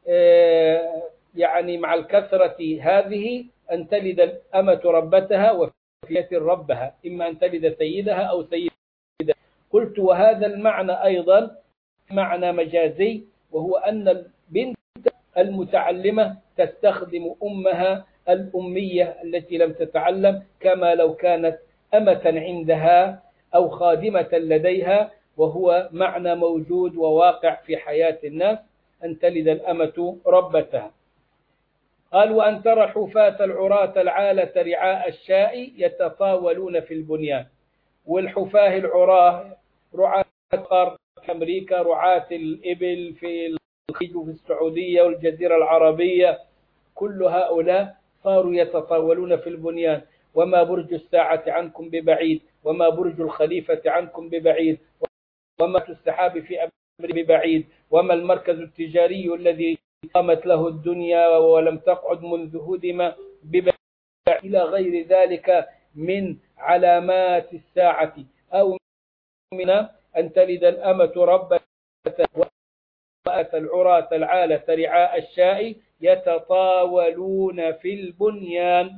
يعني مع الكثرة هذه أن تلد الأمة ربتها وفية ربها، إما أن تلد سيدها أو سيدها. قلت: وهذا المعنى أيضا معنى مجازي، وهو أن البنت المتعلمة تستخدم أمها الأمية التي لم تتعلم كما لو كانت أمة عندها أو خادمة لديها، وهو معنى موجود وواقع في حياة الناس أن تلد الأمة ربتها. قال: وأن ترى الحفاة العراة العالة رعاء الشاء يتطاولون في البنيان. والحفاة العراة رعاة في أمريكا، رعاة الإبل في الخليج وفي السعودية والجزيرة العربية، كل هؤلاء صاروا يتطاولون في البنيان. وما برج الساعة عنكم ببعيد، وما برج الخليفة عنكم ببعيد، وما السحاب في أمر ببعيد، وما المركز التجاري الذي قامت له الدنيا ولم تقعد منذ هدم ببعيد، إلى غير ذلك من علامات الساعة. أو من أن تلد الأمة ربتها وأتى العراة العالة رعاء الشاء يتطاولون في البنيان.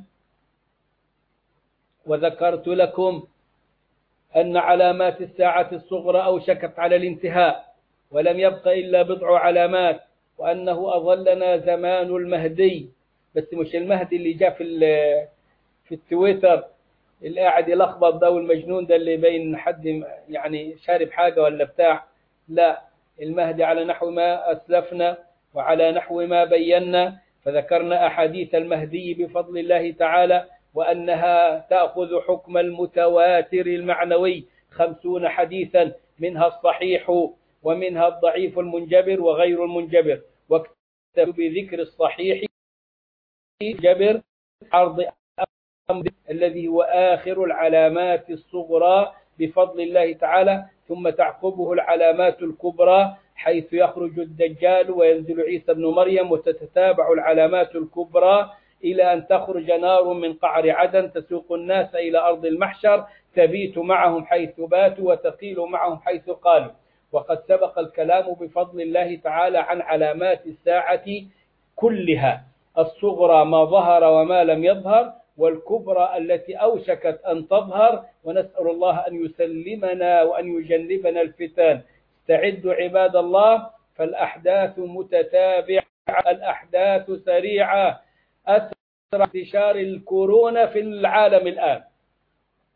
وذكرت لكم أن علامات الساعة الصغرى أوشكت على الانتهاء ولم يبق إلا بضع علامات، وأنه أظلنا زمان المهدي، بس مش المهدي اللي جاء في في التويتر اللي قاعد يلخبط ده والمجنون ده اللي بين حد يعني شارب حاجة ولا بتاع، لا، المهدي على نحو ما أسلفنا وعلى نحو ما بينا. فذكرنا أحاديث المهدي بفضل الله تعالى وأنها تأخذ حكم المتواتر المعنوي، خمسون حديثا، منها الصحيح ومنها الضعيف المنجبر وغير المنجبر. واكتب بذكر الصحيح جبر عرض الذي هو آخر العلامات الصغرى بفضل الله تعالى، ثم تعقبه العلامات الكبرى حيث يخرج الدجال وينزل عيسى بن مريم، وتتتابع العلامات الكبرى إلى أن تخرج نار من قعر عدن تسوق الناس إلى أرض المحشر، تبيت معهم حيث باتوا وتقيل معهم حيث قالوا. وقد سبق الكلام بفضل الله تعالى عن علامات الساعة كلها، الصغرى ما ظهر وما لم يظهر، والكبرى التي أوشكت أن تظهر، ونسأل الله أن يسلمنا وأن يجنبنا الفتن. استعدوا عباد الله، فالأحداث متتابعة، الأحداث سريعة. أسرع انتشار الكورونا في العالم الآن،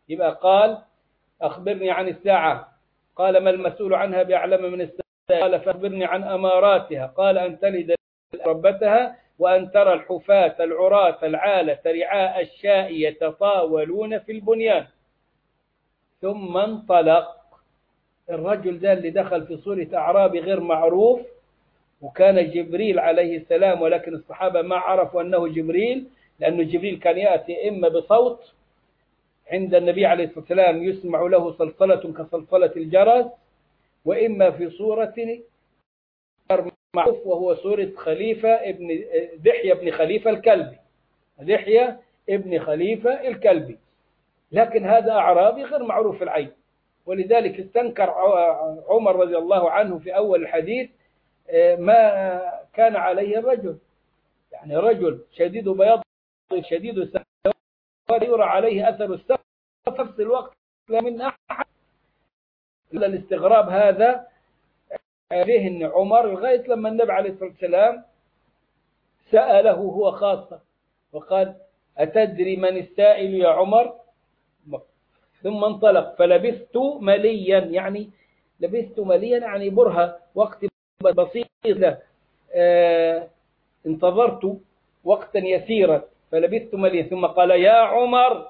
يبقى قال أخبرني عن الساعة، قال ما المسؤول عنها بأعلم من الساعة، قال فأخبرني عن أماراتها، قال أن تلد ربتها وأن ترى الحفاة العراة العالة رعاء الشاء يتطاولون في البنيان. ثم انطلق. الرجل ده اللي دخل في صورة أعرابي غير معروف، وكان جبريل عليه السلام، ولكن الصحابة ما عرفوا أنه جبريل، لأنه جبريل كان يأتي إما بصوت عند النبي عليه الصلاة والسلام يسمع له صلصلة كصلصلة الجرس، وإما في صورة معروف وهو صورة خليفة ابن دحية ابن خليفة الكلبي، دحية ابن خليفة الكلبي، لكن هذا أعرابي غير معروف العين. ولذلك استنكر عمر رضي الله عنه في أول الحديث ما كان عليه الرجل، يعني رجل شديد بياض شديد السواد يرى عليه أثر السفر في نفس الوقت لا من أحد. إلا الاستغراب هذا ذهن عمر لغاية لما النبي عليه الصلاة والسلام سأله هو خاصة وقال أتدري من السائل يا عمر؟ ثم انطلق. فلبثت مليا، يعني لبثت مليا يعني برهة وقت بسيط له. آه انتظرت وقتا يسيرا فلبثت مليا. ثم قال يا عمر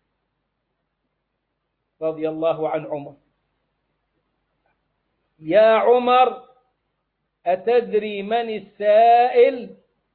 رضي الله عن عمر، يا عمر أتدري من السائل؟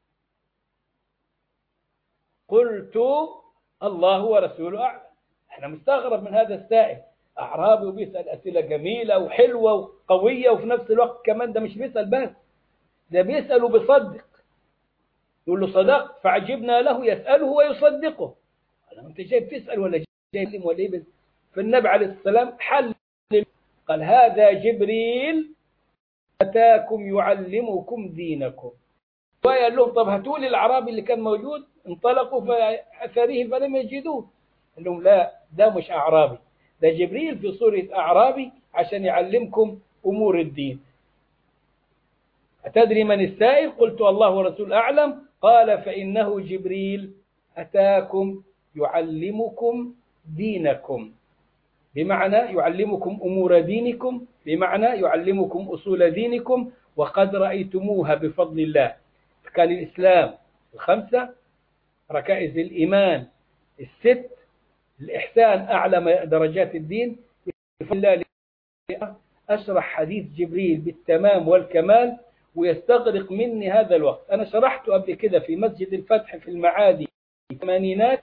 قلت الله ورسوله أعلم. احنا مستغرب من هذا السائل، أعرابي وبيسأل أسئلة جميلة وحلوة وقوية، وفي نفس الوقت كمان ده مش بيسأل بس، ده بيسأل وبيصدق. يقول له صدقت، فعجبنا له يسأله ويصدقه. أنت جاي بتسأل ولا جاي ولا إيه؟ فالنبي عليه السلام حل، قال هذا جبريل أتاكم يعلمكم دينكم. وقال لهم طب هاتوا لي الأعرابي اللي كان موجود. انطلقوا فأثره فلم يجدوه. قال لهم لا، ده مش أعرابي، ده جبريل في صورة أعرابي عشان يعلمكم أمور الدين. أتدري من السائل؟ قلت الله ورسول أعلم. قال فإنه جبريل أتاكم يعلمكم دينكم، بمعنى يعلمكم أمور دينكم، بمعنى يعلمكم أصول دينكم، وقد رأيتموها بفضل الله. كان الإسلام الخمسة، ركائز الإيمان الست، الإحسان أعلى درجات الدين. بفضل الله أشرح حديث جبريل بالتمام والكمال ويستغرق مني هذا الوقت. أنا شرحته قبل كده في مسجد الفتح في المعادي في الثمانينات،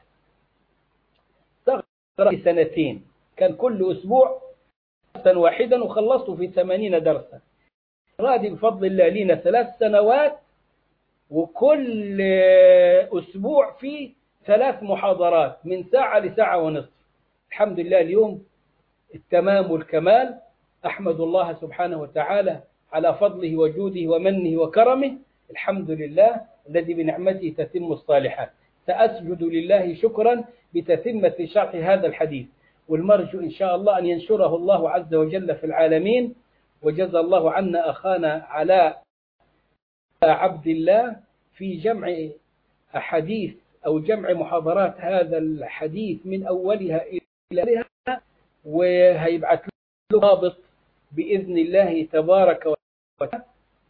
استغرق سنتين، كان كل أسبوع درسا واحدا وخلصته في ثمانين درسا. رادي بفضل الله لنا ثلاث سنوات، وكل أسبوع فيه ثلاث محاضرات من ساعة لساعة ونصف. الحمد لله اليوم التمام والكمال. أحمد الله سبحانه وتعالى على فضله وجوده ومنه وكرمه، الحمد لله الذي بنعمته تتم الصالحات. سأسجد لله شكرا بتتمة شرح هذا الحديث، والمرجو إن شاء الله أن ينشره الله عز وجل في العالمين. وجزى الله عنا أخانا علاء عبد الله في جمع أحاديث أو جمع محاضرات هذا الحديث من أولها إلى آخرها، وهيبعث له رابط بإذن الله تبارك وتعالى،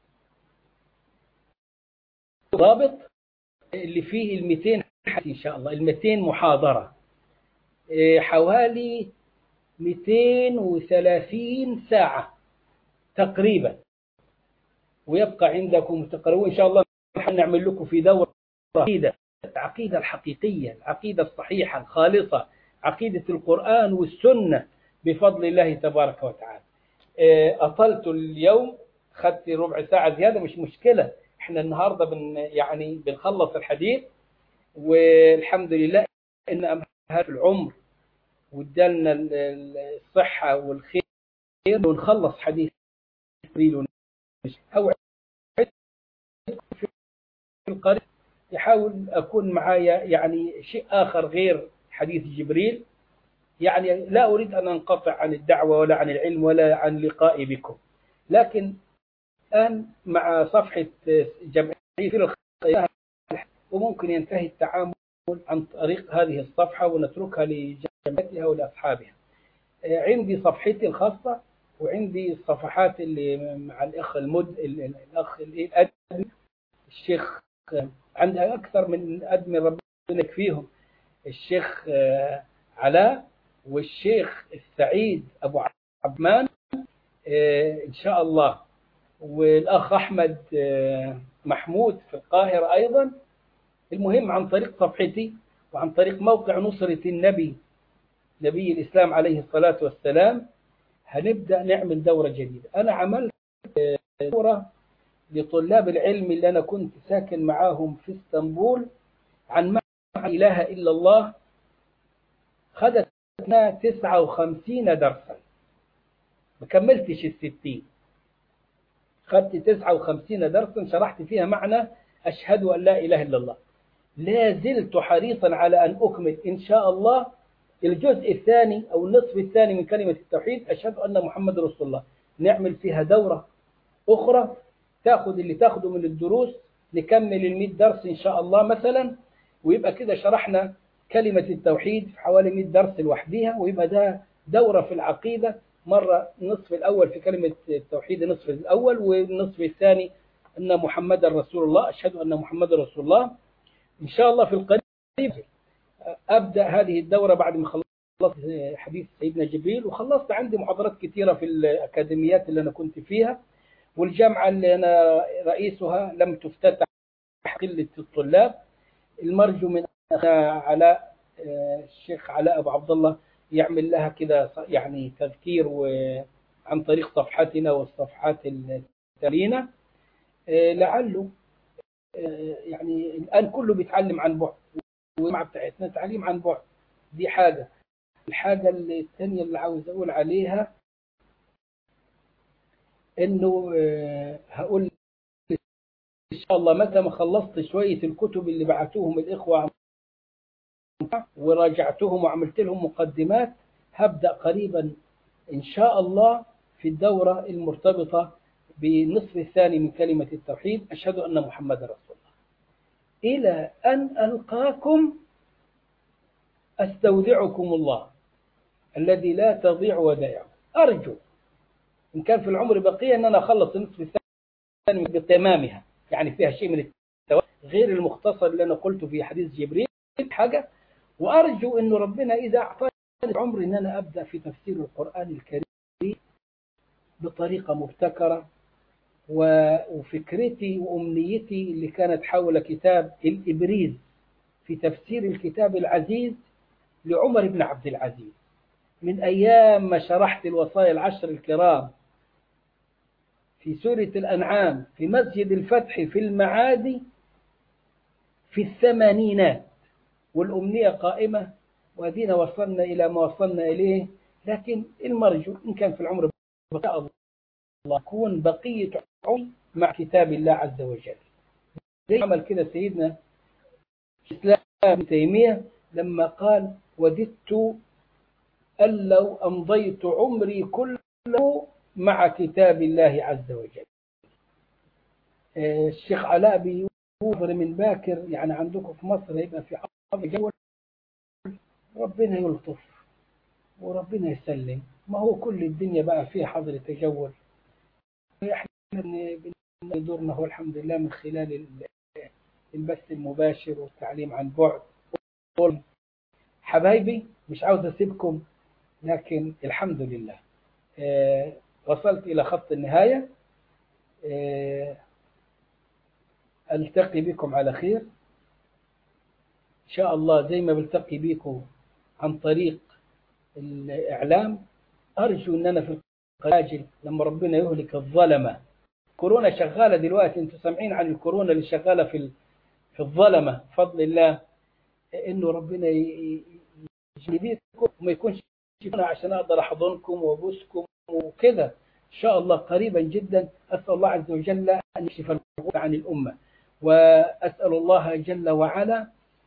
رابط اللي فيه المئتين إن شاء الله، المئتين محاضرة، حوالي مئتين وثلاثين ساعة تقريبا. ويبقى عندكم تقرؤون إن شاء الله. نعمل لكم في دورة عقيدة، العقيدة الحقيقية، العقيدة الصحيحة الخالصة، عقيدة القرآن والسنة بفضل الله تبارك وتعالى. أطلت اليوم، خدت ربع ساعة زيادة، مش مشكلة. احنا النهاردة بن يعني بنخلص الحديث، والحمد لله إن أمهات العمر وادالنا الصحة والخير ونخلص حديث جبريل. أو في القريب يحاول أكون معايا يعني شيء آخر غير حديث جبريل، يعني لا أريد أن أنقطع عن الدعوة ولا عن العلم ولا عن لقائي بكم، لكن الآن مع صفحة جمعية الخير وممكن ينتهي التعامل عن طريق هذه الصفحة ونتركها لجماعتها ولأصحابها. عندي صفحتي الخاصة، وعندي الصفحات اللي مع الأخ المد الأخ الأدمن الشيخ، عندي أكثر من أدمن ربنا يكفيهم، الشيخ علاء والشيخ السعيد أبو عبمان إن شاء الله، والأخ أحمد محمود في القاهرة أيضا. المهم عن طريق صفحتي وعن طريق موقع نصرة النبي نبي الإسلام عليه الصلاة والسلام هنبدأ نعمل دورة جديدة. أنا عملت دورة لطلاب العلم اللي أنا كنت ساكن معاهم في اسطنبول عن معنى إله إلا الله، خدتنا تسعة وخمسين درسا، ما كملتش الستين، خدت تسعة وخمسين درسا شرحت فيها معنى أشهد أن لا إله إلا الله. لا زلت حريصا على أن أكمل إن شاء الله الجزء الثاني أو النصف الثاني من كلمة التوحيد أشهد أن محمد رسول الله، نعمل فيها دورة أخرى تأخذ اللي تأخذه من الدروس، نكمل المئة درس إن شاء الله مثلا، ويبقى كده شرحنا كلمة التوحيد في حوالي مئة درس لوحديها، ويبقى ده دورة في العقيدة، مرة النصف الأول في كلمة التوحيد النصف الأول، والنصف الثاني أن محمد رسول الله، أشهد أن محمد رسول الله. إن شاء الله في القريب أبدأ هذه الدورة بعد ما خلصت حديث سيدنا جبريل، وخلصت عندي محاضرات كثيرة في الأكاديميات اللي أنا كنت فيها، والجامعة اللي أنا رئيسها لم تفتتح قلة الطلاب. المرجو من علاء الشيخ علاء أبو عبد الله يعمل لها كذا يعني تذكير عن طريق صفحتنا والصفحات التالية، لعله يعني الآن كله بيتعلم عن بعد، والجامعة بتاعتنا تعليم عن بعد، دي حاجة. الحاجة الثانية اللي عاوز أقول عليها إنه هقول إن شاء الله متى ما خلصت شوية الكتب اللي بعتوهم الإخوة وراجعتهم وعملت لهم مقدمات، هبدأ قريبا إن شاء الله في الدورة المرتبطة بالنصف الثاني من كلمة التوحيد أشهد أن محمد رسول الله. إلى أن ألقاكم أستودعكم الله الذي لا تضيع ودائعه. أرجو إن كان في العمر بقية أن أنا أخلص النصف الثاني بتمامها، يعني فيها شيء من التوحيد غير المختصر اللي أنا قلته في حديث جبريل حاجة. وأرجو أن ربنا إذا أعطاني العمر أن أنا أبدأ في تفسير القرآن الكريم بطريقة مبتكرة، وفكرتي وأمنيتي اللي كانت حول كتاب الإبريز في تفسير الكتاب العزيز لعمر بن عبد العزيز، من أيام ما شرحت الوصايا العشر الكرام في سورة الأنعام في مسجد الفتح في المعادي في الثمانينات، والأمنية قائمة، وأدينا وصلنا إلى ما وصلنا إليه. لكن المرجو إن كان في العمر إن شاء الله يكون بقية عمري مع كتاب الله عز وجل، زي عمل كده سيدنا الإسلام ابن تيمية لما قال وددت أن لو أمضيت عمري كله مع كتاب الله عز وجل. الشيخ علاء بيوفر من باكر، يعني عندكم في مصر يبقى في حظر جول، ربنا يلطف وربنا يسلم، ما هو كل الدنيا بقى فيها حظر تجول، احنا بندورنا هو الحمد لله من خلال البث المباشر والتعليم عن بعد. حبايبي مش عاوز أسيبكم، لكن الحمد لله آه وصلت إلى خط النهاية. آه ألتقي بكم على خير إن شاء الله، زي ما بلتقي بكم عن طريق الإعلام. أرجو أن أنا في القاجل لما ربنا يهلك الظلمة، كورونا شغالة دلوقتي، أنتم سامعين عن الكورونا اللي شغالة في في الظلمة، بفضل الله إنه ربنا يجيبكم وما يكونش عشان أقدر أحضنكم وأبوسكم وكذا. إن شاء الله قريبا جدا أسأل الله عز وجل أن يكشف الغمة عن الأمة، وأسأل الله جل وعلا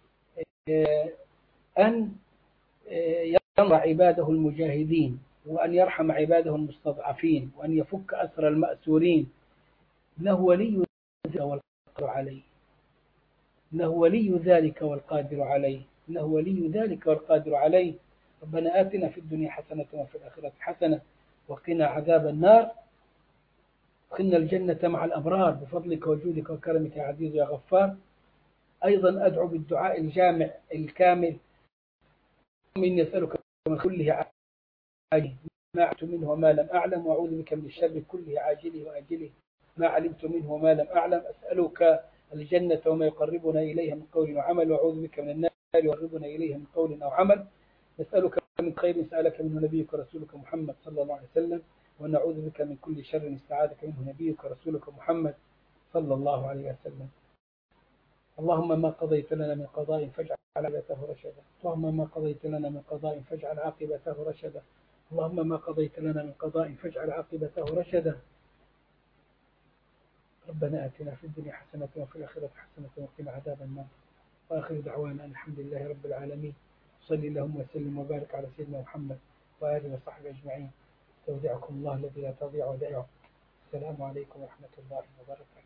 أن ينصر عباده المجاهدين، وأن يرحم عباده المستضعفين، وأن يفك أسر المأسورين، إنه ولي والقدر عليه. إنه ولي ذلك والقادر عليه، إنه ولي ذلك والقادر عليه. ربنا آتنا في الدنيا حسنة وفي الآخرة حسنة وقنا عذاب النار. ادخلنا الجنة مع الأبرار بفضلك وجودك وكرمك يا عزيز يا غفار. أيضا أدعو بالدعاء الجامع الكامل، إني أسألك من كله عاجله ما علمت منه وما لم أعلم، وأعوذ بك من الشر كله عاجله وآجله ما علمت منه وما لم أعلم. أسألك الجنة وما يقربنا إليها من قول وعمل، وأعوذ بك من النار يقربنا إليها من قول أو عمل. نسألك من خير سألك منه نبيك ورسولك محمد صلى الله عليه وسلم، ونعوذ بك من كل شر استعاذك منه نبيك ورسولك محمد صلى الله عليه وسلم. اللهم ما قضيت لنا من قضاء فاجعل عاقبته رشدا، اللهم ما قضيت لنا من قضاء فاجعل عاقبته رشدا، اللهم ما قضيت لنا من قضاء فاجعل عاقبته رشدا. ربنا آتنا في الدنيا حسنة وفي الآخرة حسنة وقنا عذاب النار. وآخر دعوانا الحمد لله رب العالمين. صلى اللهم وسلم وبارك على سيدنا محمد وآله وصحبه أجمعين. استودعكم الله الذي لا تضيع ودائعه. السلام عليكم ورحمة الله وبركاته.